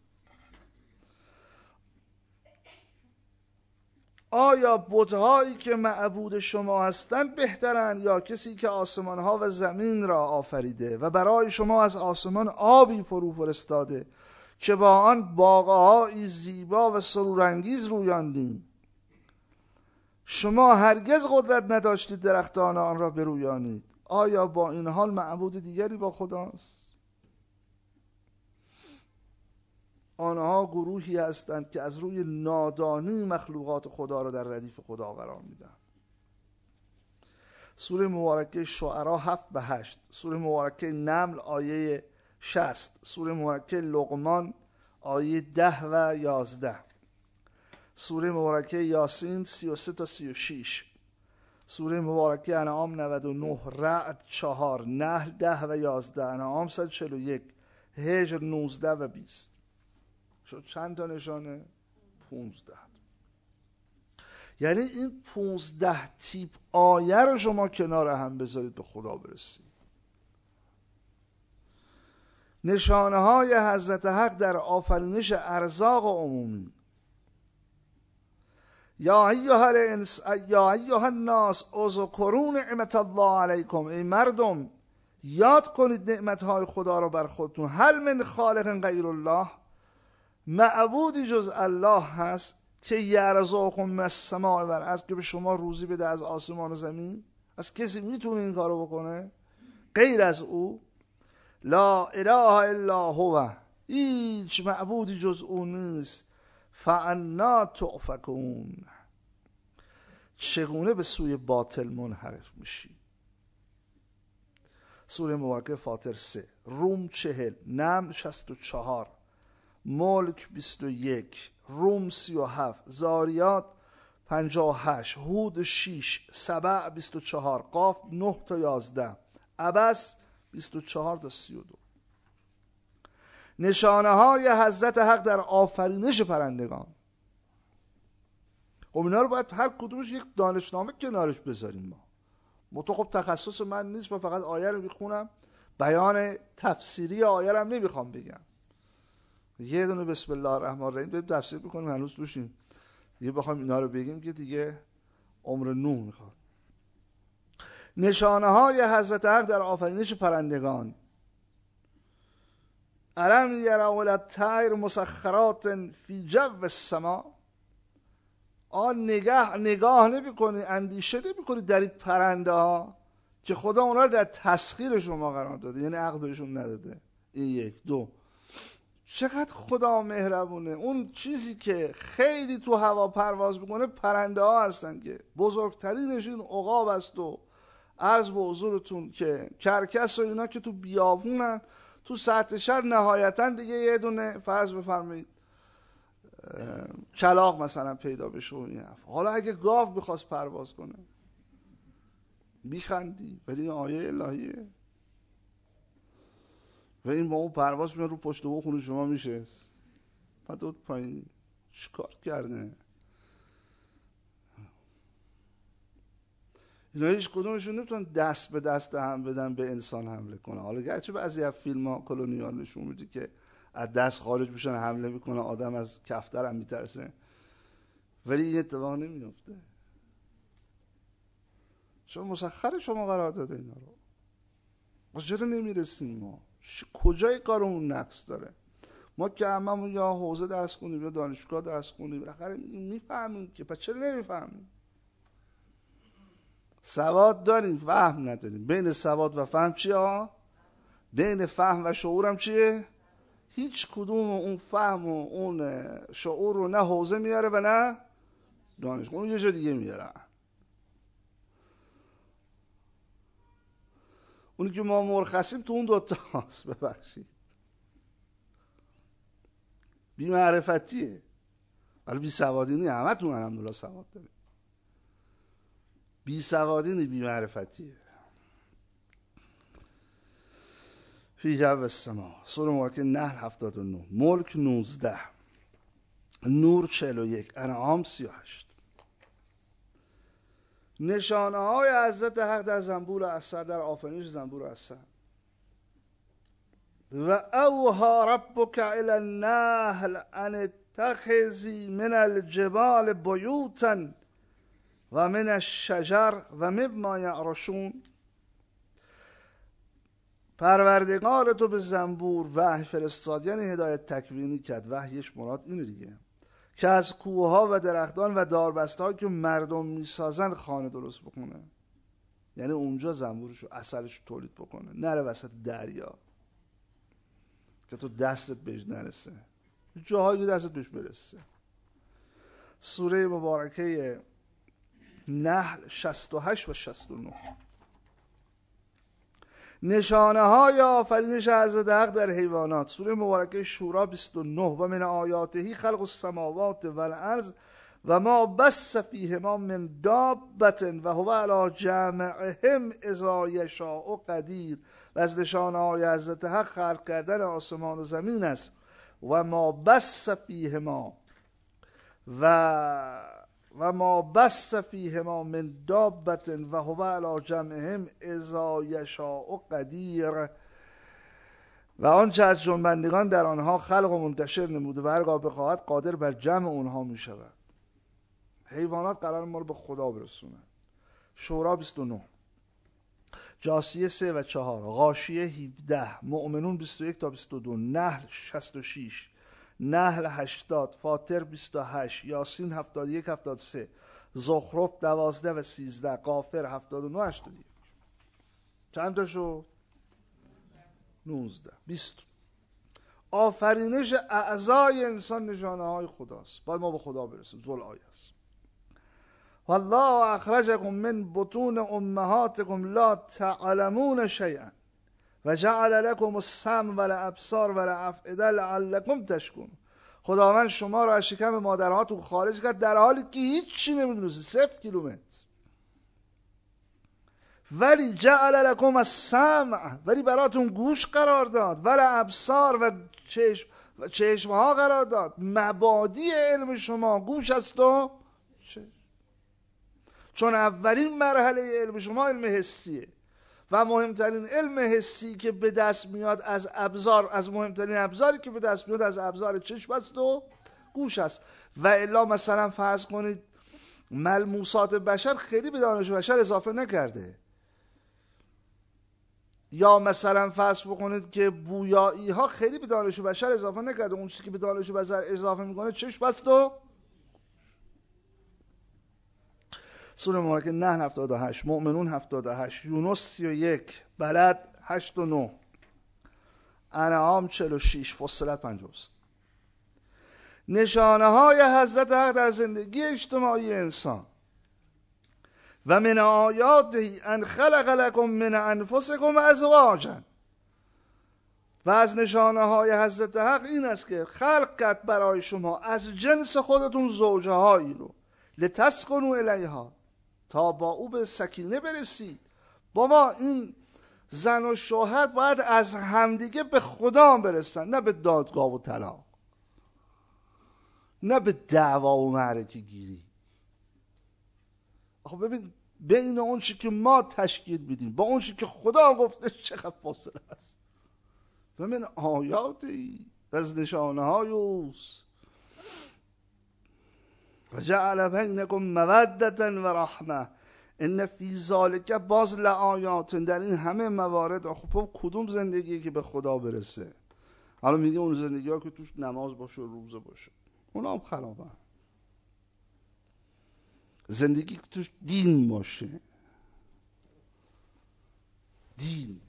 آیا بت‌هایی که معبود شما هستند بهترند یا کسی که آسمان‌ها و زمین را آفریده و برای شما از آسمان آبی فرو فرستاده که با آن باغه‌هایی زیبا و سرورانگیز رویاندیم؟ شما هرگز قدرت نداشتید درختان آن را برویانید. آیا با این حال معبود دیگری با خداست؟ آنها گروهی هستند که از روی نادانی مخلوقات خدا را در ردیف خدا قرار میدن. سوره مبارکه شعرا هفت و هشت، سوره مبارکه نمل آیه شصت، سوره مبارکه لقمان آیه ده و یازده، سوره مبارکه یاسین سی و سه تا سی و شش، سوره مبارکه انعام نود و نه، رعد چهار، نحل ده و یازده، انعام صد و چهل و یک، هجر نوزده و بیست. شد چند تا نشانه؟ پونزده. یعنی این پونزده تیپ آیه رو شما کنار هم بذارید به خدا برسید. نشانه های حضرت حق در آفرینش ارزاق عمومی. یا ایها الانس یا ایها الناس اذکروا نعمت الله علیکم، ای مردم یاد کنید نعمتهای خدا رو بر خودتون. هل من خالق غیر الله، معبودی جز الله هست که یرزقکم من السماء والارض، که به شما روزی بده از آسمان و زمین؟ از کسی میتونه این کارو بکنه غیر از او؟ لا اله الا هو، هیچ معبودی جز او نیست. فانا تؤفکون، چگونه به سوی باطل منحرف میشی؟ سوره مبارکه فاطر سه، روم چهل، نمل شصت و چهار، ملک بیست و یک، روم سی و هفت، زاریات پنجاه و هشت، هود شش، سبع بیست و چهار، قاف نه تا یازده، عبس بیست و چهار تا سی و دو. نشانه های حضرت حق در آفرینش پرندگان. خب اینا رو باید هر کدومش یک دانشنامه کنارش بذاریم. ما متو خب تخصص من نیست، من فقط آیه رو میخونم، بیان تفسیری آیه رو هم نمیخوام بگم. یه دونه بسم الله الرحمن الرحیم بریم تفسیر بکنیم، هنوز توشیم. دیگه بخوام اینا رو بگیم که دیگه عمر نوح میخواد. نشانه های حضرت حق در آفرینش پرندگان. الم یروا الی الطیر مسخرات فی جو السما، آن نگاه نگاه نمی‌کنی، اندیشه نمی‌کنی در این پرنده ها که خدا اونا رو در تسخیر شما قرار داده، یعنی عقل بهشون نداده. این یک. دو، چقدر خدا مهربونه. اون چیزی که خیلی تو هوا پرواز میکنه پرنده ها هستن که بزرگترینش این عقاب است و عرض به حضورتون که کرکس و اینا که تو بیابونن، تو سطح شهر نهایتا دیگه یه دونه فرض بفرمایید کلاغ مثلا پیدا بشه و این حرف. حالا اگه گاو بخواست پرواز کنه بیخندی، ولی این آیه الهیه و این با اون پرواز میاد رو پشت و خونه شما میشه بعد اون پایین چیکار کرده؟ اینا هیچ کدومشون نمیتونن دست به دست هم بدن به انسان حمله کنه. حالا گرچه بعضی از فیلم ها کلونیال نشون میده که از دست خارج میشن حمله میکنه، آدم از کفتر هم میترسه، ولی این اتفاق نمیفته. شما مسخر شما قرار داده اینا رو، ما چرا نمیرسیم؟ ما کجای کارمون نقص داره؟ ما که هممون یا حوزه درس خونیم یا دانشگاه درس خونیم، بالاخره میفهمیم که، پس چرا نمیفهمیم؟ سواد داریم، فهم نداریم. بین سواد و فهم چیه ها؟ بین فهم و شعورم چیه؟ هیچ کدوم اون فهم و اون شعور رو نه حوزه میاره و نه دانشگاه، اون یه جا دیگه میاره. اونی که ما مرخصیم تو اون دوتا هست. ببخشید بی معرفتیه، ولی بی سوادی نی. همه تون الحمدلله سواد داریم. بی سوادی نی، بی معرفتیه. فی جو السما، سوره مبارکه نحل هفتاد و نه، ملک نوزده، نور چهل و یک، انعام سی و هشت. نشانه های حضرت حق در زنبور اثر، در آفرینش زنبور اثر. و اوها ربک الی النحل ان اتخذی من الجبال بیوتا و من الشجر و مما یعرشون. پروردگار تو به زنبور وحی فرستاد، یعنی هدایت تکوینی کرد. وحیش مراد اینه دیگه که از کوه‌ها و درختان و داربسته‌ها که مردم میسازن خانه درست بکنه، یعنی اونجا زنبورشو اثرش تولید بکنه، نره وسط دریا که تو دستت بهش نرسه، جاهایی که دستت بهش برسه. سوره مبارکه نحل شصت و هشت و شصت و نه. نشانه های آفرینش حضرت حق در حیوانات، سوره مبارکه شورا بیست و نه. و من آیاته خلق السماوات والارض و ما بث فیهما من دابة و هو علی جمعهم اذا یشاء قدیر. و از نشانه های حضرت حق خلق کردن آسمان و زمین است. و ما بث فیهما و و ما بث فیهما من دابة و هو علی جمعهم اذا یشاء قدیر. و آنچه از جنبندگان در آنها خلق و منتشر نموده و هرگاه بخواهد قادر بر جمع اونها می شود. حیوانات قرار ما رو به خدا برسونند. شورا بیست و نه، جاثیه سه و چهار، غاشیه هفده، مؤمنون بیست و یک تا بیست و دو، نحل شصت و شش، نحل هشتاد، فاطر بیست و هشت، یاسین هفتاد و یک هفتاد و سه، زخرف دوازده و سیزده، غافر هفتاد و نه هشتاد و یک. چند تا شد؟ نوزده. بیست. آفرینش اعضای انسان نشانه های خداست. باید ما به خدا برسیم. ذل آیه است. والله اخرجکم من بطون امهاتکم لا تعلمون شیئا و جعل لكم السمع و الابصار و الافئده لعلکم تشکرون. خداوند شما را از شکم مادرهاتون خارج کرد در حالی که هیچ چی نمیدونستید، صفر کیلومتر. ولی جعل لكم السمع، ولی براتون گوش قرار داد، و الابصار و چشم و چشم ها قرار داد. مبادی علم شما گوش است و چشم، چون اولین مرحله علم شما علم حسیه و مهمترین علم حسی که به دست میاد از ابزار، از مهمترین ابزاری که به دست میاد از ابزار چشم است و گوش است. و الا مثلا فرض کنید ملموسات بشر خیلی به دانش بشر اضافه نکرده، یا مثلا فرض بکنید که بویایی ها خیلی به دانش بشر اضافه نکرده. اون چیزی که به دانش بشر اضافه میکنه چشم است و سوره مبارکه نحل هفتاد و هشت، مؤمنون هفتاد و هشت، یونس سی و یک، بلد هشت و نه، انعام چهل و شش، فصلت پنجاه و سه. نشانه های حضرت حق در زندگی اجتماعی انسان. و من آیاته ان خلق لکم من انفسکم ازواجا، و از نشانه های حضرت حق این است که خلق کرد برای شما از جنس خودتون زوجه هایی رو، لتسکنوا الیها، تا با او به سکینه برسید. بابا این زن و شوهر باید از همدیگه به خدا برسن، نه به دادگاه و طلاق، نه به دعوا و معرکه گیری. آخه ببین بین اون چی که ما تشکیل میدیم با اون چی که خدا گفته چقدر فاصله است. و من آیاتی، از نشانه های اوست، و جعل بینکم مودة و رحمه ان فی ذلک باز لآیات، در این همه موارد. خب کدوم زندگی که به خدا برسه؟ حالا میگه اون زندگی ها که توش نماز باشه و روزه باشه، اونا هم خرابه. زندگی که توش دین باشه، دین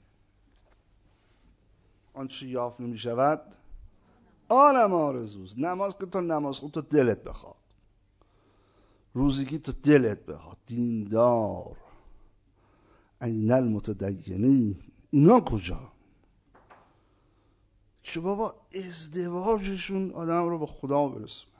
آنچه یافت نمی شود آنم آرزوست. نماز که تو نماز خود تو دلت بخواد، روزی که تو دلت بخواد، دیندار. این المتدینین، اینا کجا؟ که بابا ازدواجشون آدم رو به خدا برسونه.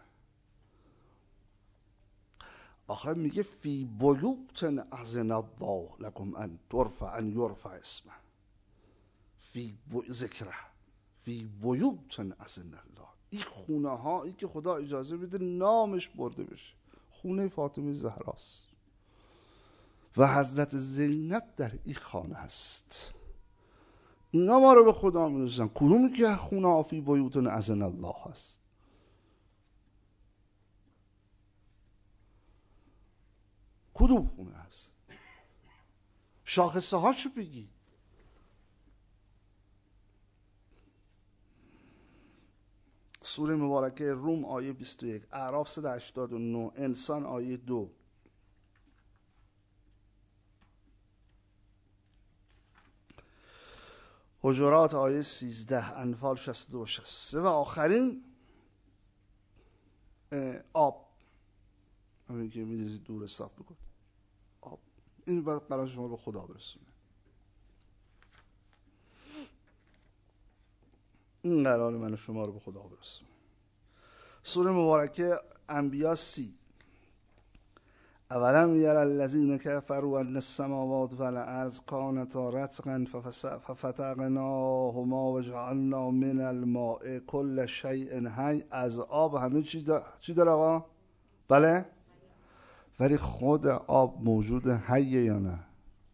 آخه میگه فی بیوت اذن الله لکم ان ترفع ان یرفع اسمه فی ذکره فی بیوت اذن الله. این خونه هایی که خدا اجازه میده نامش برده بشه، خونه فاطمه زهراست و حضرت زینب در این خانه است. اینا ما رو به خدا میرسن. کدومی که خونه ها فی بیوت اذن الله هست؟ کدوم خونه هست؟ شاخصه هاشو بگید. سوره مبارکه روم آیه بیست و یک، اعراف صد و هشتاد و نه، انسان آیه دو، حجرات آیه سیزده، انفال شصت و دو و شصت و سه، و آخرین آب، همین که میدیزید دور صاف بکن، آب. این باید قرار شما به خدا برسونه. این قرار من و شما رو به خدا برسونه. سوره مبارکه انبیاء سی، اولم یر الذین کفروا ان السماوات والارض کانتا رتقا ففتقناهما وجعلنا من الماء کل شیء حی. از آب همه چی داره. چی داره آقا؟ بله؟ ولی خود آب موجود حیه یا نه؟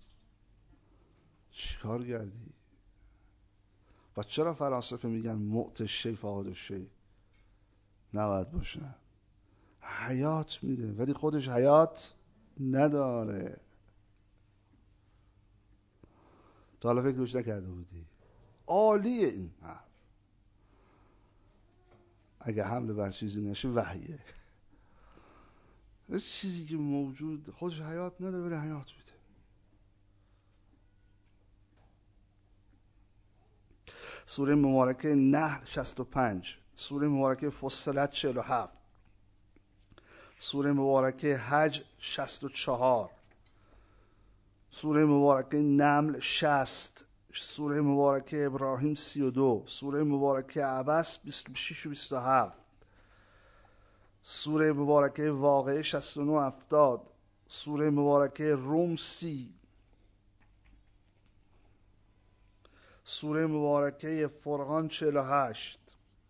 چیکار کردی؟ و چرا فلاسفه میگن موت شی فعاد شی؟ نباید باشه. حیات میده ولی خودش حیات نداره. تا حالا فکرش نکرده بودی؟ عالیه این حرف. اگه حمله بر چیزی نشه وحیه. چیزی که موجود خودش حیات نداره ولی حیات میده. سوره مبارکه نحل شصت و پنج، سوره مبارکه فصلت چهل و هفت، سوره مبارکه حج شصت و چهار، سوره مبارکه نمل شصت، سوره مبارکه ابراهیم سی و دو، سوره مبارکه عبس بیست و شش و بیست و هفت، سوره مبارکه واقعه شصت و نه هفتاد، سوره مبارکه روم سی، سوره مبارکه فرقان چهل و هشت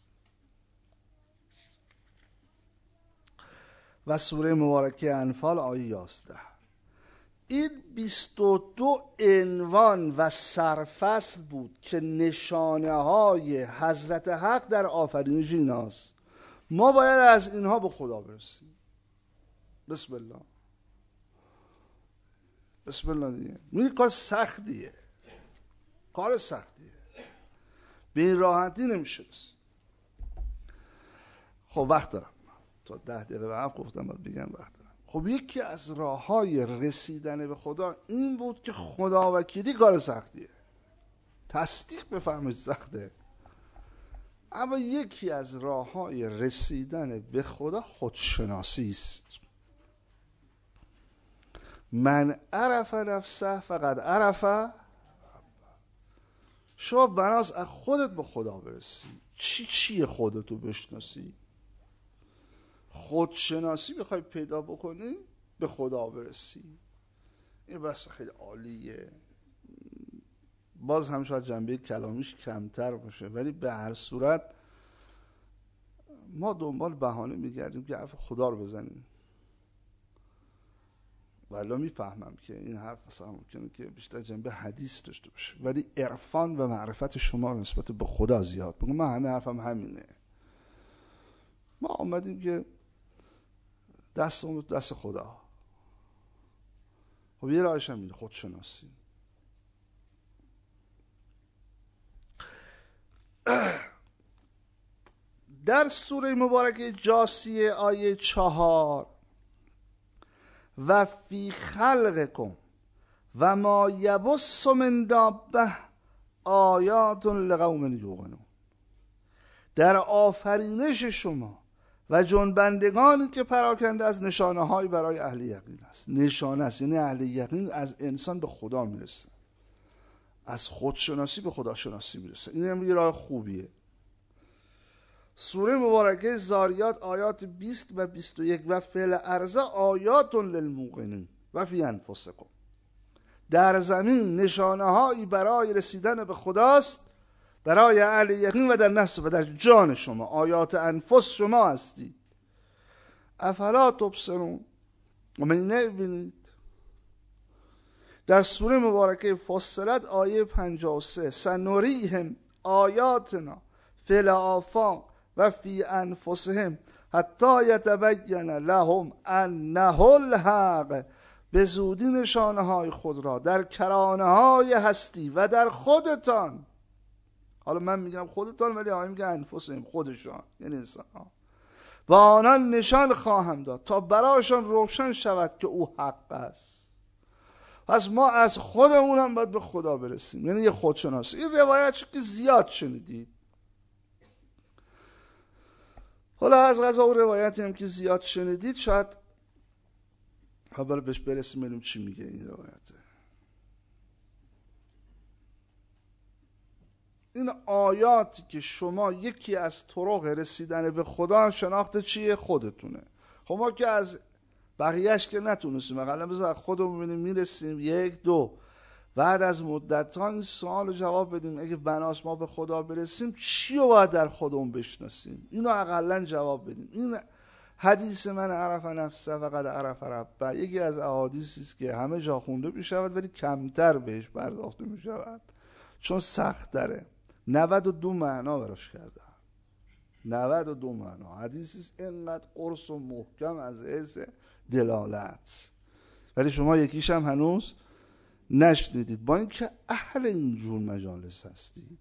و سوره مبارکه انفال آیه یازده. این بیست و دو عنوان و سرفصل بود که نشانه های حضرت حق در آفرینش ایناست. ما باید از اینها به خدا برسیم. بسم الله. بسم الله دیگه. این کار سختیه. کار سختیه. به این راحتی نمیشه رسید. خب وقت دارم. تا ده دقیقه به هم گفتم باید بگم وقت دارم. خب یکی از راه های رسیدن به خدا این بود که خدا وکیلی کار سختیه. تصدیق بفرمایید سخته. اما یکی از راه های رسیدن به خدا خودشناسی است. من عرف نفسه فقط عرف. شما بناس از خودت به خدا برسی. چی چیه خودتو بشناسی؟ خودشناسی بخوای پیدا بکنی به خدا برسی. این بس خیلی عالیه. باز هم شاید جنبه کلامیش کمتر باشه، ولی به هر صورت ما دنبال بهانه میگردیم که حرف خدا رو بزنیم. والا میفهمم که این حرف مثلا ممکنه که بیشتر جنبه حدیث داشته باشه، ولی عرفان و معرفت شما نسبت به خدا زیاد بگم. من همه حرفم همینه. ما آمدیم که دست اون دست خدا. خب یه راهش هم اینه، خودشناسی. در سوره مبارکه جاثیه آیه چهار و فی خلقکم و ما یبث من دابه آیات لقوم یوقنون، در آفرینش شما و جنبندگانی که پراکنده از نشانه های برای اهل یقین است. نشانه است، یعنی اهل یقین از انسان به خدا میرسه، از خودشناسی به خداشناسی میرسه. این هم یه راه خوبیه. سوره مبارکه زاریات آیات بیست و بیست و یک و فی الارض آیات للموقنین و فی انفسکم، در زمین نشانه هایی برای رسیدن به خداست، برای اهل یقین و در نفس و در جان شما. آیات انفس شما هستید. افلا تبصرون، و من نبینید. در سوره مبارکه فصلت آیه پنجاه و سه سنوریهم آیاتنا فی الآفاق و فی انفسهم حتی یتبین لهم انه الحق، به زودی نشانه های خود را در کرانه های هستی و در خودتان. حالا من میگم خودتان، ولی آیه میگه انفسهم، خودشان، یعنی انسان ها. و آنان نشان خواهم داد تا برایشان روشن شود که او حق است. پس ما از خودمون هم باید به خدا برسیم، یعنی یه خودشناسی. این روایت شو که زیاد شنیدید. حالا از قضا اون روایتی هم که زیاد شنیدید شاید حالا بهش برسیم ببینیم چی میگه این روایته. این آیاتی که شما یکی از طرق رسیدن به خدا شناخت چیه؟ خودتونه. خب ما که از بقیهش که نتونستیم، اقلا بذار خودمون ببینیم میرسیم. یک دو بعد از مدت ها این سوال رو جواب بدیم، اگه بناس ما به خدا برسیم چی رو باید در خودمون بشناسیم؟ اینو اقلا جواب بدیم. این حدیث من عرف نفسه و قد عرف ربه یکی از احادیثی است که همه جا خونده می شود ولی کمتر بهش پرداخته می شود، چون سخت داره. نود و دو معنا براش کرده، نود و دو معنا. حدیثی است اینقدر قرص و محکم از حیث دلالت، ولی شما یکیش هم هنوز نشنیدید، با اینکه اهل اینجور مجالس هستید.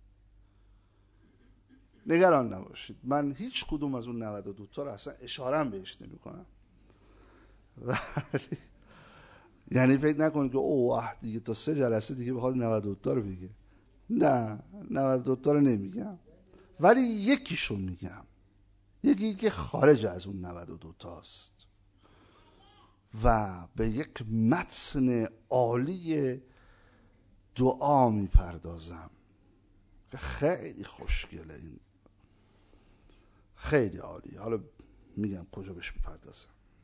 نگران نباشید، من هیچ کدوم از اون نود و دو تا رو اصلا اشارم بهش نمی کنم. ولی یعنی فکر نکنید که اوه دیگه تا سه جلسه دیگه بخواد نود و دو تا رو بگه. نه، نود و دو تا رو نمیگم، ولی یکیشو میگم، یکی که خارج از اون نود و دو تاست و به یک متن عالی دعا میپردازم که خیلی خوشگله، این خیلی عالی. حالا میگم کجا بهش میپردازم.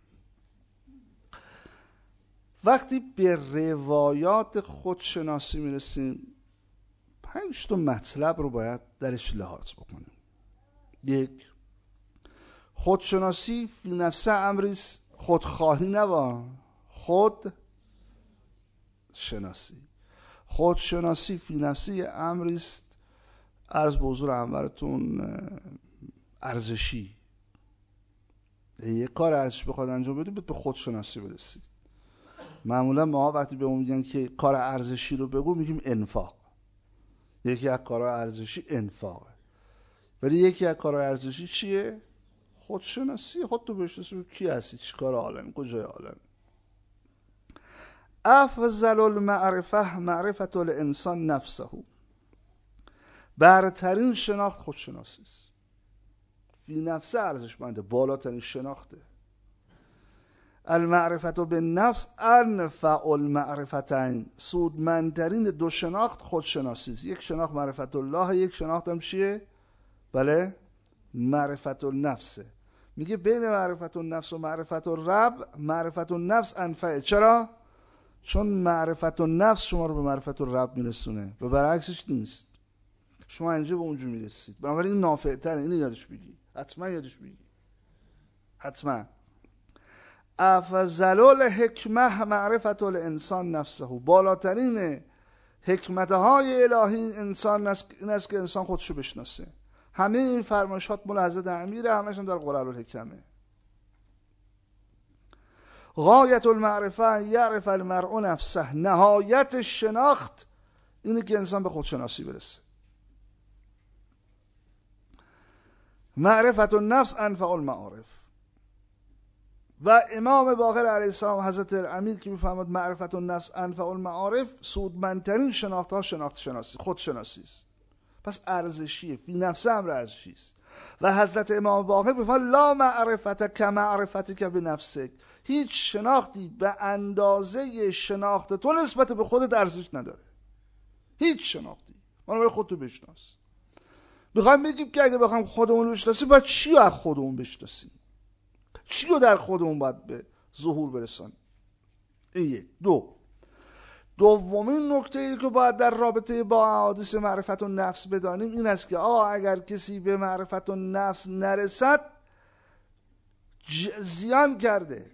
وقتی به روایات خودشناسی میرسیم پنج تا مطلب رو باید درش لحاظ بکنیم. یک، خودشناسی فی نفسه امریست، خودخواهی نبا، خود شناسی. خودشناسی فی نفسی امریست، عرض به حضور انورتون، ارزشی. یک کار ارزشی بخواد انجام بدید به خودشناسی برسید. معمولا ما وقتی به اون میگن که کار ارزشی رو بگو میگیم انفاق. یکی از کارهای ارزشی انفاقه، ولی یکی از کارهای ارزشی چیه؟ خودشناسی. خودتو بشناسی کی هستی، چی کار عالمی، کجای عالمی. افضل المعرفه معرفت الانسان نفسه، برترین شناخت خودشناسی است. فی نفسه ارزشمنده، بالاترین شناخته. المعرفت به نفس انفع المعرفتین، سودمندترین دو شناخت خودشناسی است. یک شناخت معرفت الله، یک شناخت هم چیه؟ بله، معرفت النفسه. میگه بین معرفت النفس و معرفت الرب، معرفت النفس انفعه. چرا؟ چون معرفت النفس شما رو به معرفت الرب میرسونه و برعکسش نیست. شما اینجا به اونجا میرسید. بنابراین این نافع تره. اینو یادش بگی، حتما یادش بگی، حتما. افضل الحکمه معرفت الانسان نفسه، بالاترین حکمتهای الهی انسان این است که انسان خودشو بشناسه. همه این فرمایشات مال حضرت امیره، همش هم در قرآن الحکمه. غایت المعرفه یعرف المرء نفسه، نهایت شناخت اینه که انسان به خودشناسی برسه. معرفت النفس انفع المعارف. و امام باقر علیه السلام حضرت امیر که میفهمد معرفت النفس انفع المعارف، سودمندترین شناخت ها شناخت شناسی، خودشناسی است. پس ارزشیه، فی نفسه امر ارزشی است. و حضرت امام باقر میفهمد لا معرفت کمعرفتی که به نفسک، هیچ شناختی به اندازه شناخت تو نسبت به خودت ارزش نداره. هیچ شناختی. ما رو خودتو بشناس. بخوایم بگیم که اگه بخوایم خودمون بشناسیم باید چی رو از خودمون بشناسیم؟ چی رو در خودمون باید به ظهور برسانیم؟ این یک. دو دومین نکته ای که باید در رابطه با احادیث معرفت و نفس بدانیم این است که آه اگر کسی به معرفت و نفس نرسد زیان کرده.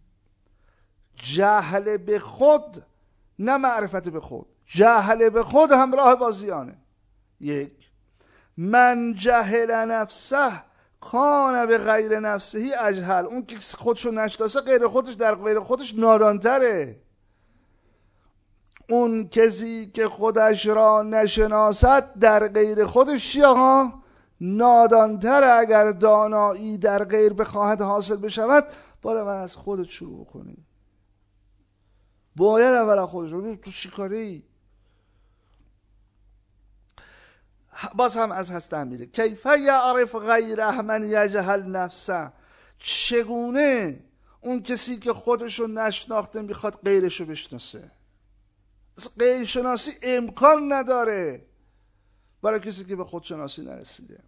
جهل به خود، نه معرفت به خود، جهل به خود همراه با زیانه. یک، من جهل نفسه کان به غیر نفسهی اجهل، اون که خودشو نشناسه غیر خودش در غیر خودش نادانتره. اون کسی که خودش را نشناسد در غیر خودش چیه ها؟ نادانتره. اگر دانایی در غیر بخواهد حاصل بشود باید من از خودت شروع کنی. باید اول از خودش رو. تو چی کاری؟ باز هم از هست امیره کیفه یعرف غیره من یجهل نفسه، چگونه اون کسی که خودشو نشناخته میخواد غیرشو بشناسه؟ غیر شناسی امکان نداره برای کسی که به خودشناسی نرسیده.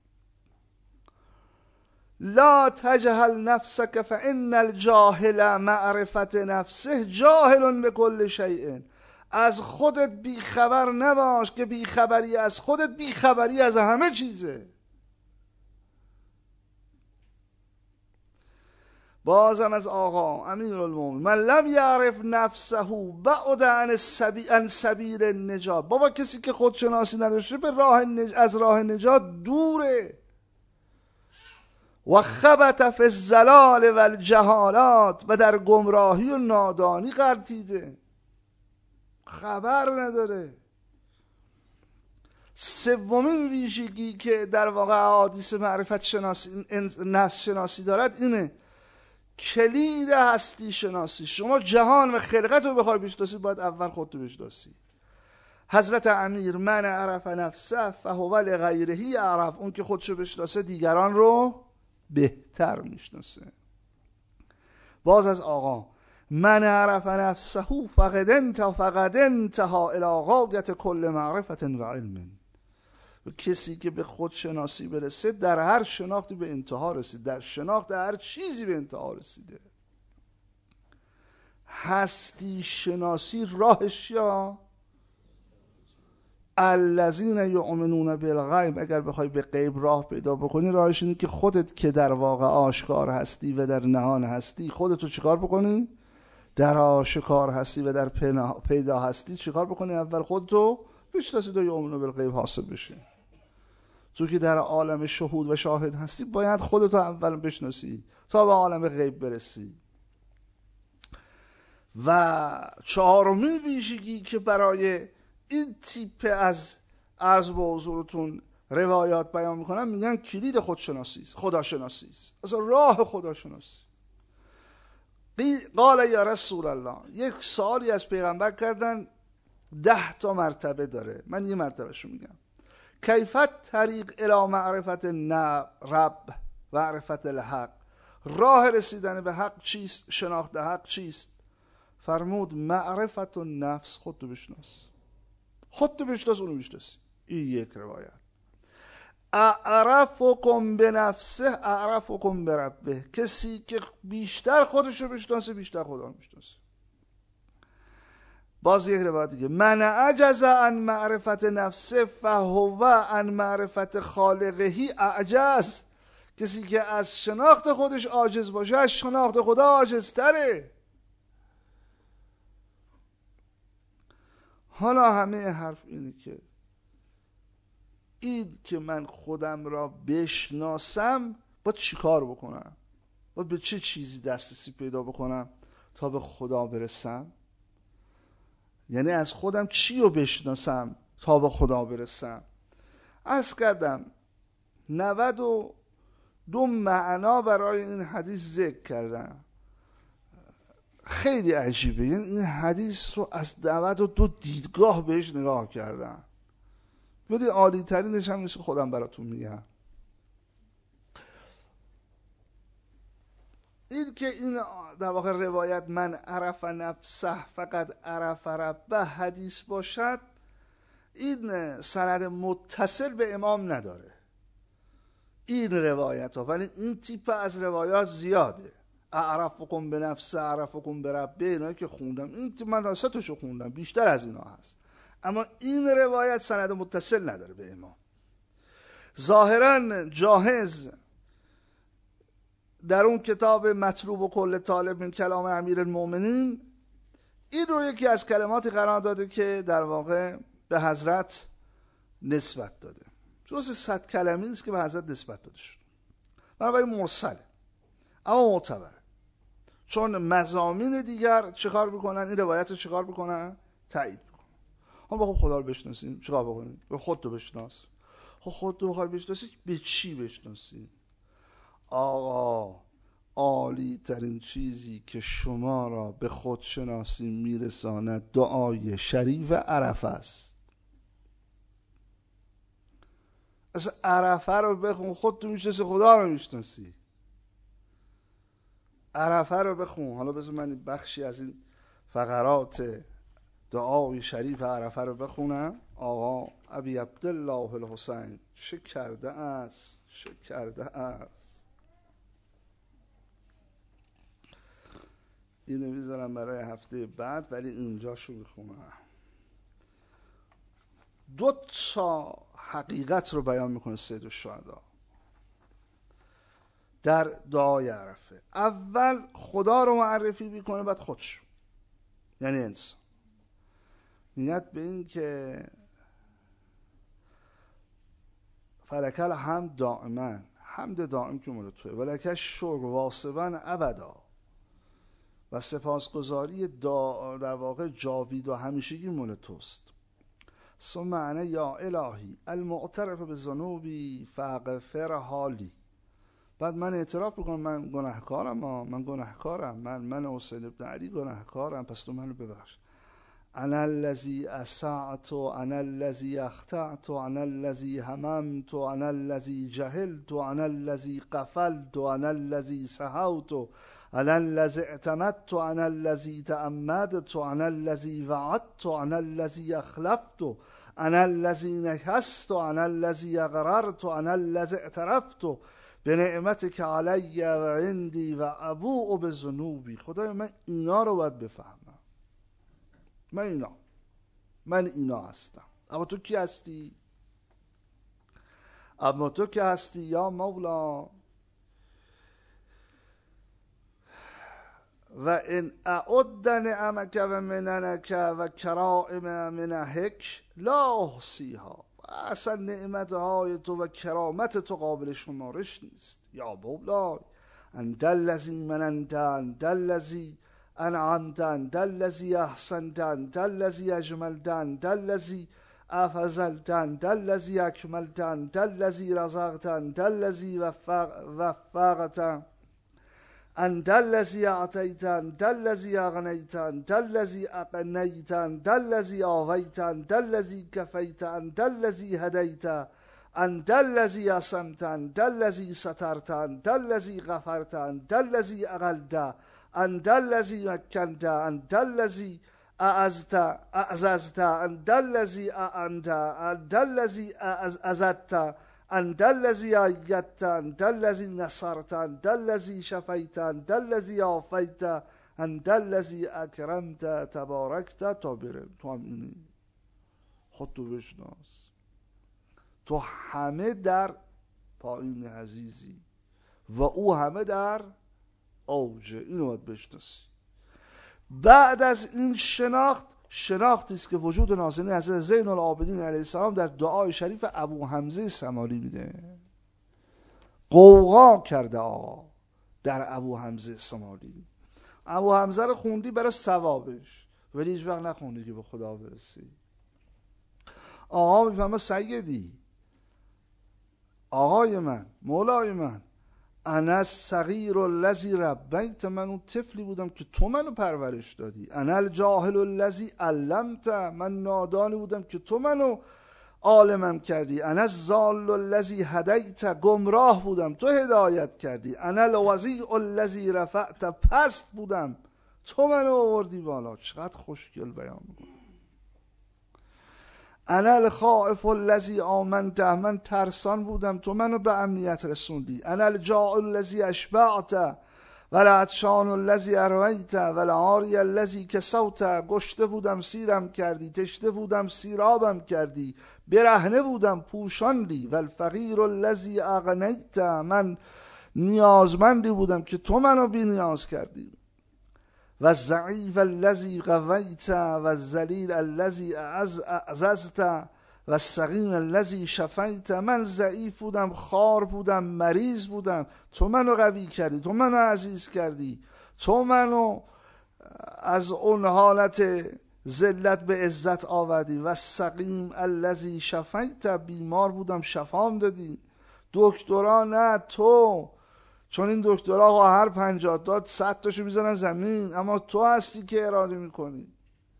لا تجهل نفسك فان الجاهل معرفت نفسه جاهل بكل شیء، از خودت بیخبر نباش که بیخبری از خودت بیخبری از همه چیزه. بازم از آقا امیرالمومنین من لم یعرف نفسه بعد عن عن سبیل النجات، بابا کسی که خودشناسی نداشته به راه نج... از راه نجات دوره. و خبط فی الضلال و الجهالات، و در گمراهی و نادانی غلطیده، خبر نداره. سومین ویژگی که در واقع احادیث معرفت شناسی نفس شناسی دارد اینه کلید هستی شناسی. شما جهان و خلقت رو بخوای بشناسی باید اول خودتو بشناسی. حضرت امیر من عرف نفسه فهو لغیره عرف، اون که خودشو بشناسه دیگران رو بهتر میشناسه. باز از آقا من عرف نفسه فقد انت فقد انتها الى غایت کل معرفت و علم، و کسی که به خود شناسی برسه در هر شناختی به انتها رسید، در شناخت هر چیزی به انتها رسیده. هستی شناسی راهش یا الذین یؤمنون بالغیب، اگر بخوای به غیب راه پیدا بکنی راهش اینه که خودت که در واقع آشکار هستی و در نهان هستی خودتو چیکار بکنی؟ در آشکار هستی و در پیدا هستی چیکار بکنی؟ اول خودتو بشناسی تا یؤمنون بالغیب حاصل بشه. تو که در عالم شهود و شاهد هستی باید خودتو اول بشناسی تا به عالم غیب برسی. و چهارمین ویژگی که برای این تیپ از عرض به حضورتون روایات بیان میکنم میگن کلید خودشناسی است، خداشناسی است، اصلا راه خداشناسی. قال یا رسول الله، یک سوالی از پیغمبر کردن ده تا مرتبه داره، من یه مرتبه شو میگم. کیفت طریق الی معرفت رب معرفت الحق، راه رسیدن به حق چیست؟ شناخت حق چیست؟ فرمود معرفت و نفس. خودتو بشناس، خودتو بشناس، اونو بشناسی. این یک روایت. اعرفکم به نفسه اعرفکم به ربه. کسی که بیشتر خودشو بشناسه بیشتر خدا رو میشناسه. باز یک روایت دیگه، من عجز عن معرفت نفسه فهو عن معرفت خالقهی اعجز. کسی که از شناخت خودش عاجز باشه از شناخت خدا عاجزتره. حالا همه حرف اینه که این که من خودم را بشناسم باید چی کار بکنم؟ باید به چه چیزی دسترسی پیدا بکنم تا به خدا برسم؟ یعنی از خودم چی رو بشناسم تا به خدا برسم؟ عرض کردم نود و دو معنا برای این حدیث ذکر کردم. خیلی عجیبه، یعنی این حدیث رو از نود و دو دیدگاه بهش نگاه کردم، ولی عالی ترینش هم نیست خودم براتون میگم. این که این در واقع روایت من عرف نفسه فقط عرف ربه حدیث باشد، این سند متصل به امام نداره این روایت ها، ولی این تیپ از روایات زیاده. اعرفکم به نفسه اعرفکم به ربه، اینا که خوندم این تیپ من سه تاشو خوندم، بیشتر از اینا هست، اما این روایت سند متصل نداره به امام. ظاهرا جاهز در اون کتاب مطلوب و کل طالب من کلام امیر المؤمنین این رو یکی از کلماتی قرار داده که در واقع به حضرت نسبت داده، جز صد کلمه است که به حضرت نسبت داده شد، بنابراین مرسله اما معتبره. چون مضامین دیگر چیکار میکنن؟ این روایت رو چیکار میکنن؟ تایید میکنن. ما بخوام خدا رو بشناسیم چیکار بکنیم؟ به خودتو بشناس. خب خودتو بخوای بشناسی به چی بشناسی؟ آقا عالی ترین چیزی که شما را به خودشناسی میرساند دعای شریف عرفه است. اصلا عرفه رو بخون، خودتو میشناسی خدا رو میشناسی. عرفه رو بخون. حالا بذار من بخشی از این فقرات دعای شریف عرفه رو بخونم. آقا ابی عبدالله الحسین چه کرده است، چه کرده است. اینو میذارم برای هفته بعد، ولی اینجاشو میخونم. دو تا حقیقت رو بیان میکنه سید الشهدا در دعای عرفه. اول خدا رو معرفی میکنه، بعد خودش، یعنی انسان. نیت به این که فلکل هم دائما، حمد دائم که مال توه، ولکه شکر واسبن ابدا، و سپاسگزاری در واقع جاوید و همیشگی مال توست. ثم انا یا الهی المعترف به ذنوبی فاغفر حالی. بعد من اعتراف بکنم من گناهکارم، من گناهکارم، من من حسین ابن علی گناهکارم، پس تو منو ببخش. انا الذی اسعت، انا الذی اخطأت، انا الذی هممت، انا الذی جهلت، انا الذی غفلت، انا الذی سهوت، انا الذی اعتمدت، انا الذی تعمدت، انا الذی وعدت، انا الذی اخلفت، انا الذی نکست، انا الذی اقررت، انا الذی اعترفت به نعمتک علی و عندی و ابوء بذنوبی. خدای من اینا رو باید بفهمم. من اینا من اینا هستم. اما تو کی هستی؟ اما تو کی هستی یا مولا؟ و ان اعد نعمک و مننک و کرائم منحک لا احصیها. اصلا نعمتهای تو و کرامت تو قابل شمارش نیست. یا مولا انت الذی مننت، انت الذی انعمت، انت الذی احسنت، انت الذی اجملت، انت الذی افضلت، انت الذی اکملت، انت الذی رزقت، انت الذی وفقت، انت الذی اعطیت، انت الذی اغنیت، انت الذی اقنیت، انت الذی آویت، انت الذی کفیت، انت الذی هدیت، انت الذی اصمت، انت الذی سترت، انت الذی غفرت، انت الذی اقلت، انت الذی مکنت، انت الذی اعزت اعززت، انت الذی اعنت، انت الذی ازدت، انت الذی ایدت، انت الذی نصرت، انت الذی شفیت، انت الذی عافیت، انت الذی اکرمت تبارکت. تا بره تو هم اینی، خودتو بشناس. تو همه در پایین عزیزی و او همه در اوجه. اینو باید بشناسی. بعد از این شناخت، شناختی است که وجود نازنین حضرت زین العابدین علیه السلام در دعای شریف ابو حمزه سمالی میده. قوقا کرده آقا در ابو حمزه سمالی. ابو حمزه رو خوندی برای ثوابش، ولی هیچ وقت نخوندی که به خدا برسی. آقا میفهمه سیدی، آقای من، مولای من، انا الصغیر الذی ربیت، من اون طفلی بودم که تو منو پرورش دادی. انا الجاهل الذی علمت، من نادانی بودم که تو منو عالمم کردی. انا الضال الذی هدیت، گمراه بودم تو هدایت کردی. انا الوضیع الذی رفعت، پست بودم تو منو آوردی بالا. چقدر خوشگل بیان میکنه. انا الخائف الذی آمنت، من ترسان بودم تو منو به امنیت رسوندی. انا الجاع الذی اشبعت والعطشان الذی ارویت والعاری الذی کسوت، گشته بودم سیرم کردی، تشنه بودم سیرابم کردی، برهنه بودم پوشاندی. والفقیر الذی اغنیت، من نیازمندی بودم که تو منو بی نیاز کردی. و الضعیف الذی قویت و الذلیل الذی اعززت و السقیم الذی شفیت، من ضعیف بودم، خار بودم، مریض بودم، تو منو قوی کردی، تو منو عزیز کردی، تو منو از اون حالت ذلت به عزت آوردی. و السقیم الذی شفیت، بیمار بودم شفام دادی. دکترا نه تو، چون این دکترها هر پنجاه تا صد تاشو میزنن زمین، اما تو هستی که اراده میکنی.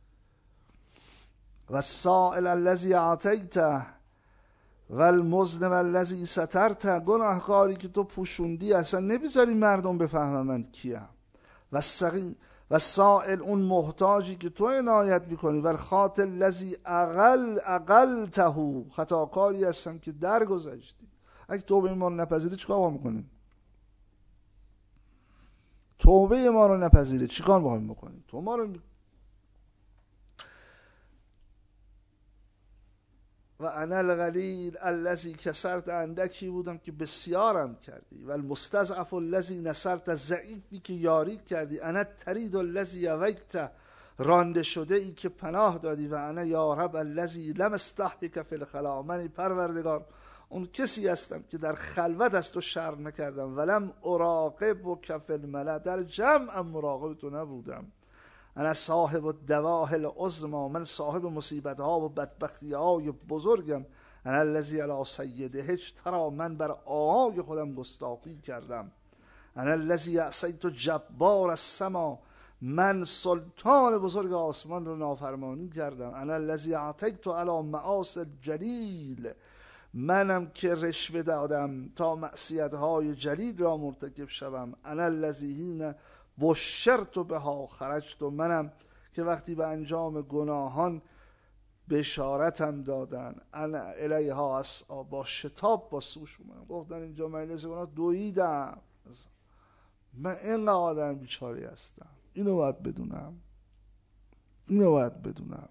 و السائل الذی اعطیت و المذنب الذی سترت، گناهکاری که تو پوشوندی، اصلا نمیذاری مردم بفهمن من کیم. و السقیم و السائل، اون محتاجی که تو عنایت میکنی. و الخاطئ الذی اقل اقلته، خطاکاری هستم که درگذشتی. اگه توبه ما رو نپذیری چیکار میکنی؟ توبه ما رو نپذیره چیکار باید بکنیم؟ تو ما رو و انا القلیل الذی کسرت، اندکی بودم که بسیارم کردی. و المستضعف الذی نصرت، ضعیفی که یاری کردی. انا الطرید الذی اویت، رانده شده ای که پناه دادی. و انا یا رب الذی لم استحیک فی الخلا، من پروردگار اون کسی هستم که در خلوت از تو شرم نکردم. ولم اراقب و کف الملأ، در جمع مراقب تو نبودم. انا صاحب الدواهی العظمی، من صاحب مصیبت ها و بدبختی های بزرگم. انا الذی علی سیده اجتری، من بر آقای خودم گستاخی کردم. انا الذی عصیت جبار السما، من سلطان بزرگ آسمان رو نافرمانی کردم. انا الذی اعطیت علی معاصی الجلیل، منم که رشوه دادم تا معصیت‌های جلیل را مرتکب شوم. انا الذی حین بشرت بها خرجت، منم که وقتی به انجام گناهان بشارتم دادن. انا الیها اسعی، با شتاب با سوش اومدم، گفتن اینجا مجلس گناه دویدم. من اینقدر آدم بیچاری هستم. اینو باید بدونم، اینو باید بدونم.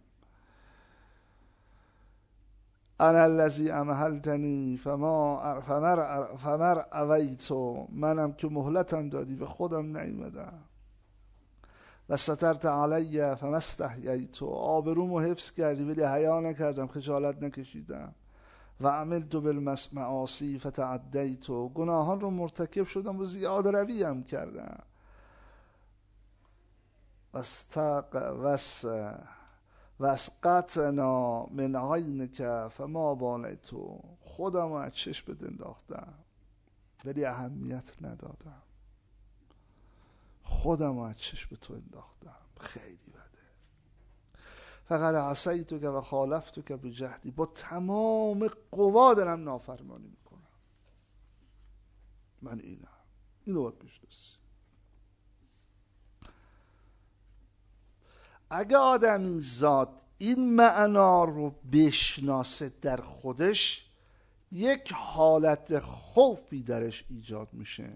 انا الذی امهلتنی فما فمر فمر اویت، منم که مهلتم دادی به خودم نیومدم. و سترت علی فما استحییت، آبرومو حفظ کردی ولی حیا نکردم، خجالت نکشیدم. و عملت بالمعاصی فتعدیت، گناهان رو مرتکب شدم و زیاده روی هم کردم. واستق وس واسقطنا من عینک فما بانیت، خودم از چشمت انداختم ولی اهمیت ندادم. خودم از چشم تو انداختم، خیلی بده. فقط عصیتک و خالفتک بجهدی، با تمام قوا دارم نافرمانی میکنم. من اینم، اینو باید بشناسی. اگه آدمی ذات این معنا رو بشناسه در خودش، یک حالت خوفی درش ایجاد میشه.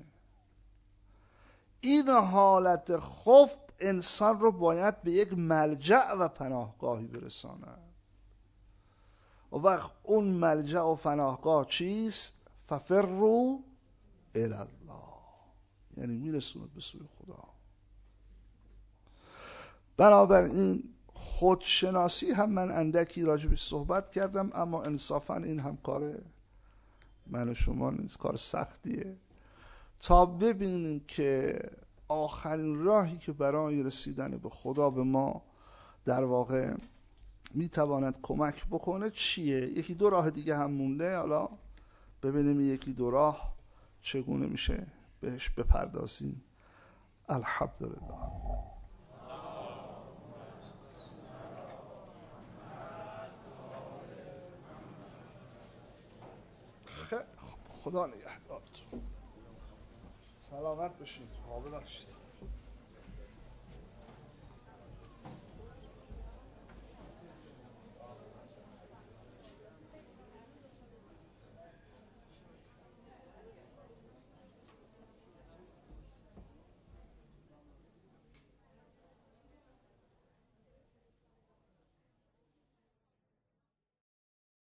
این حالت خوف انسان رو باید به یک ملجأ و پناهگاهی برساند. و وقت اون ملجأ و پناهگاه چیست؟ ففروا الی الله، یعنی میرسوند به سوی خدا. بنابراین خودشناسی هم من اندکی راجبش صحبت کردم، اما انصافا این هم کار من و شما نیست، کار سختیه تا ببینیم که آخرین راهی که برای رسیدن به خدا به ما در واقع میتواند کمک بکنه چیه. یکی دو راه دیگه هم مونده، حالا ببینیم یکی دو راه چگونه میشه بهش بپردازیم. الحمدلله. خدا نگهدارتون، سلامت باشید. ببخشید.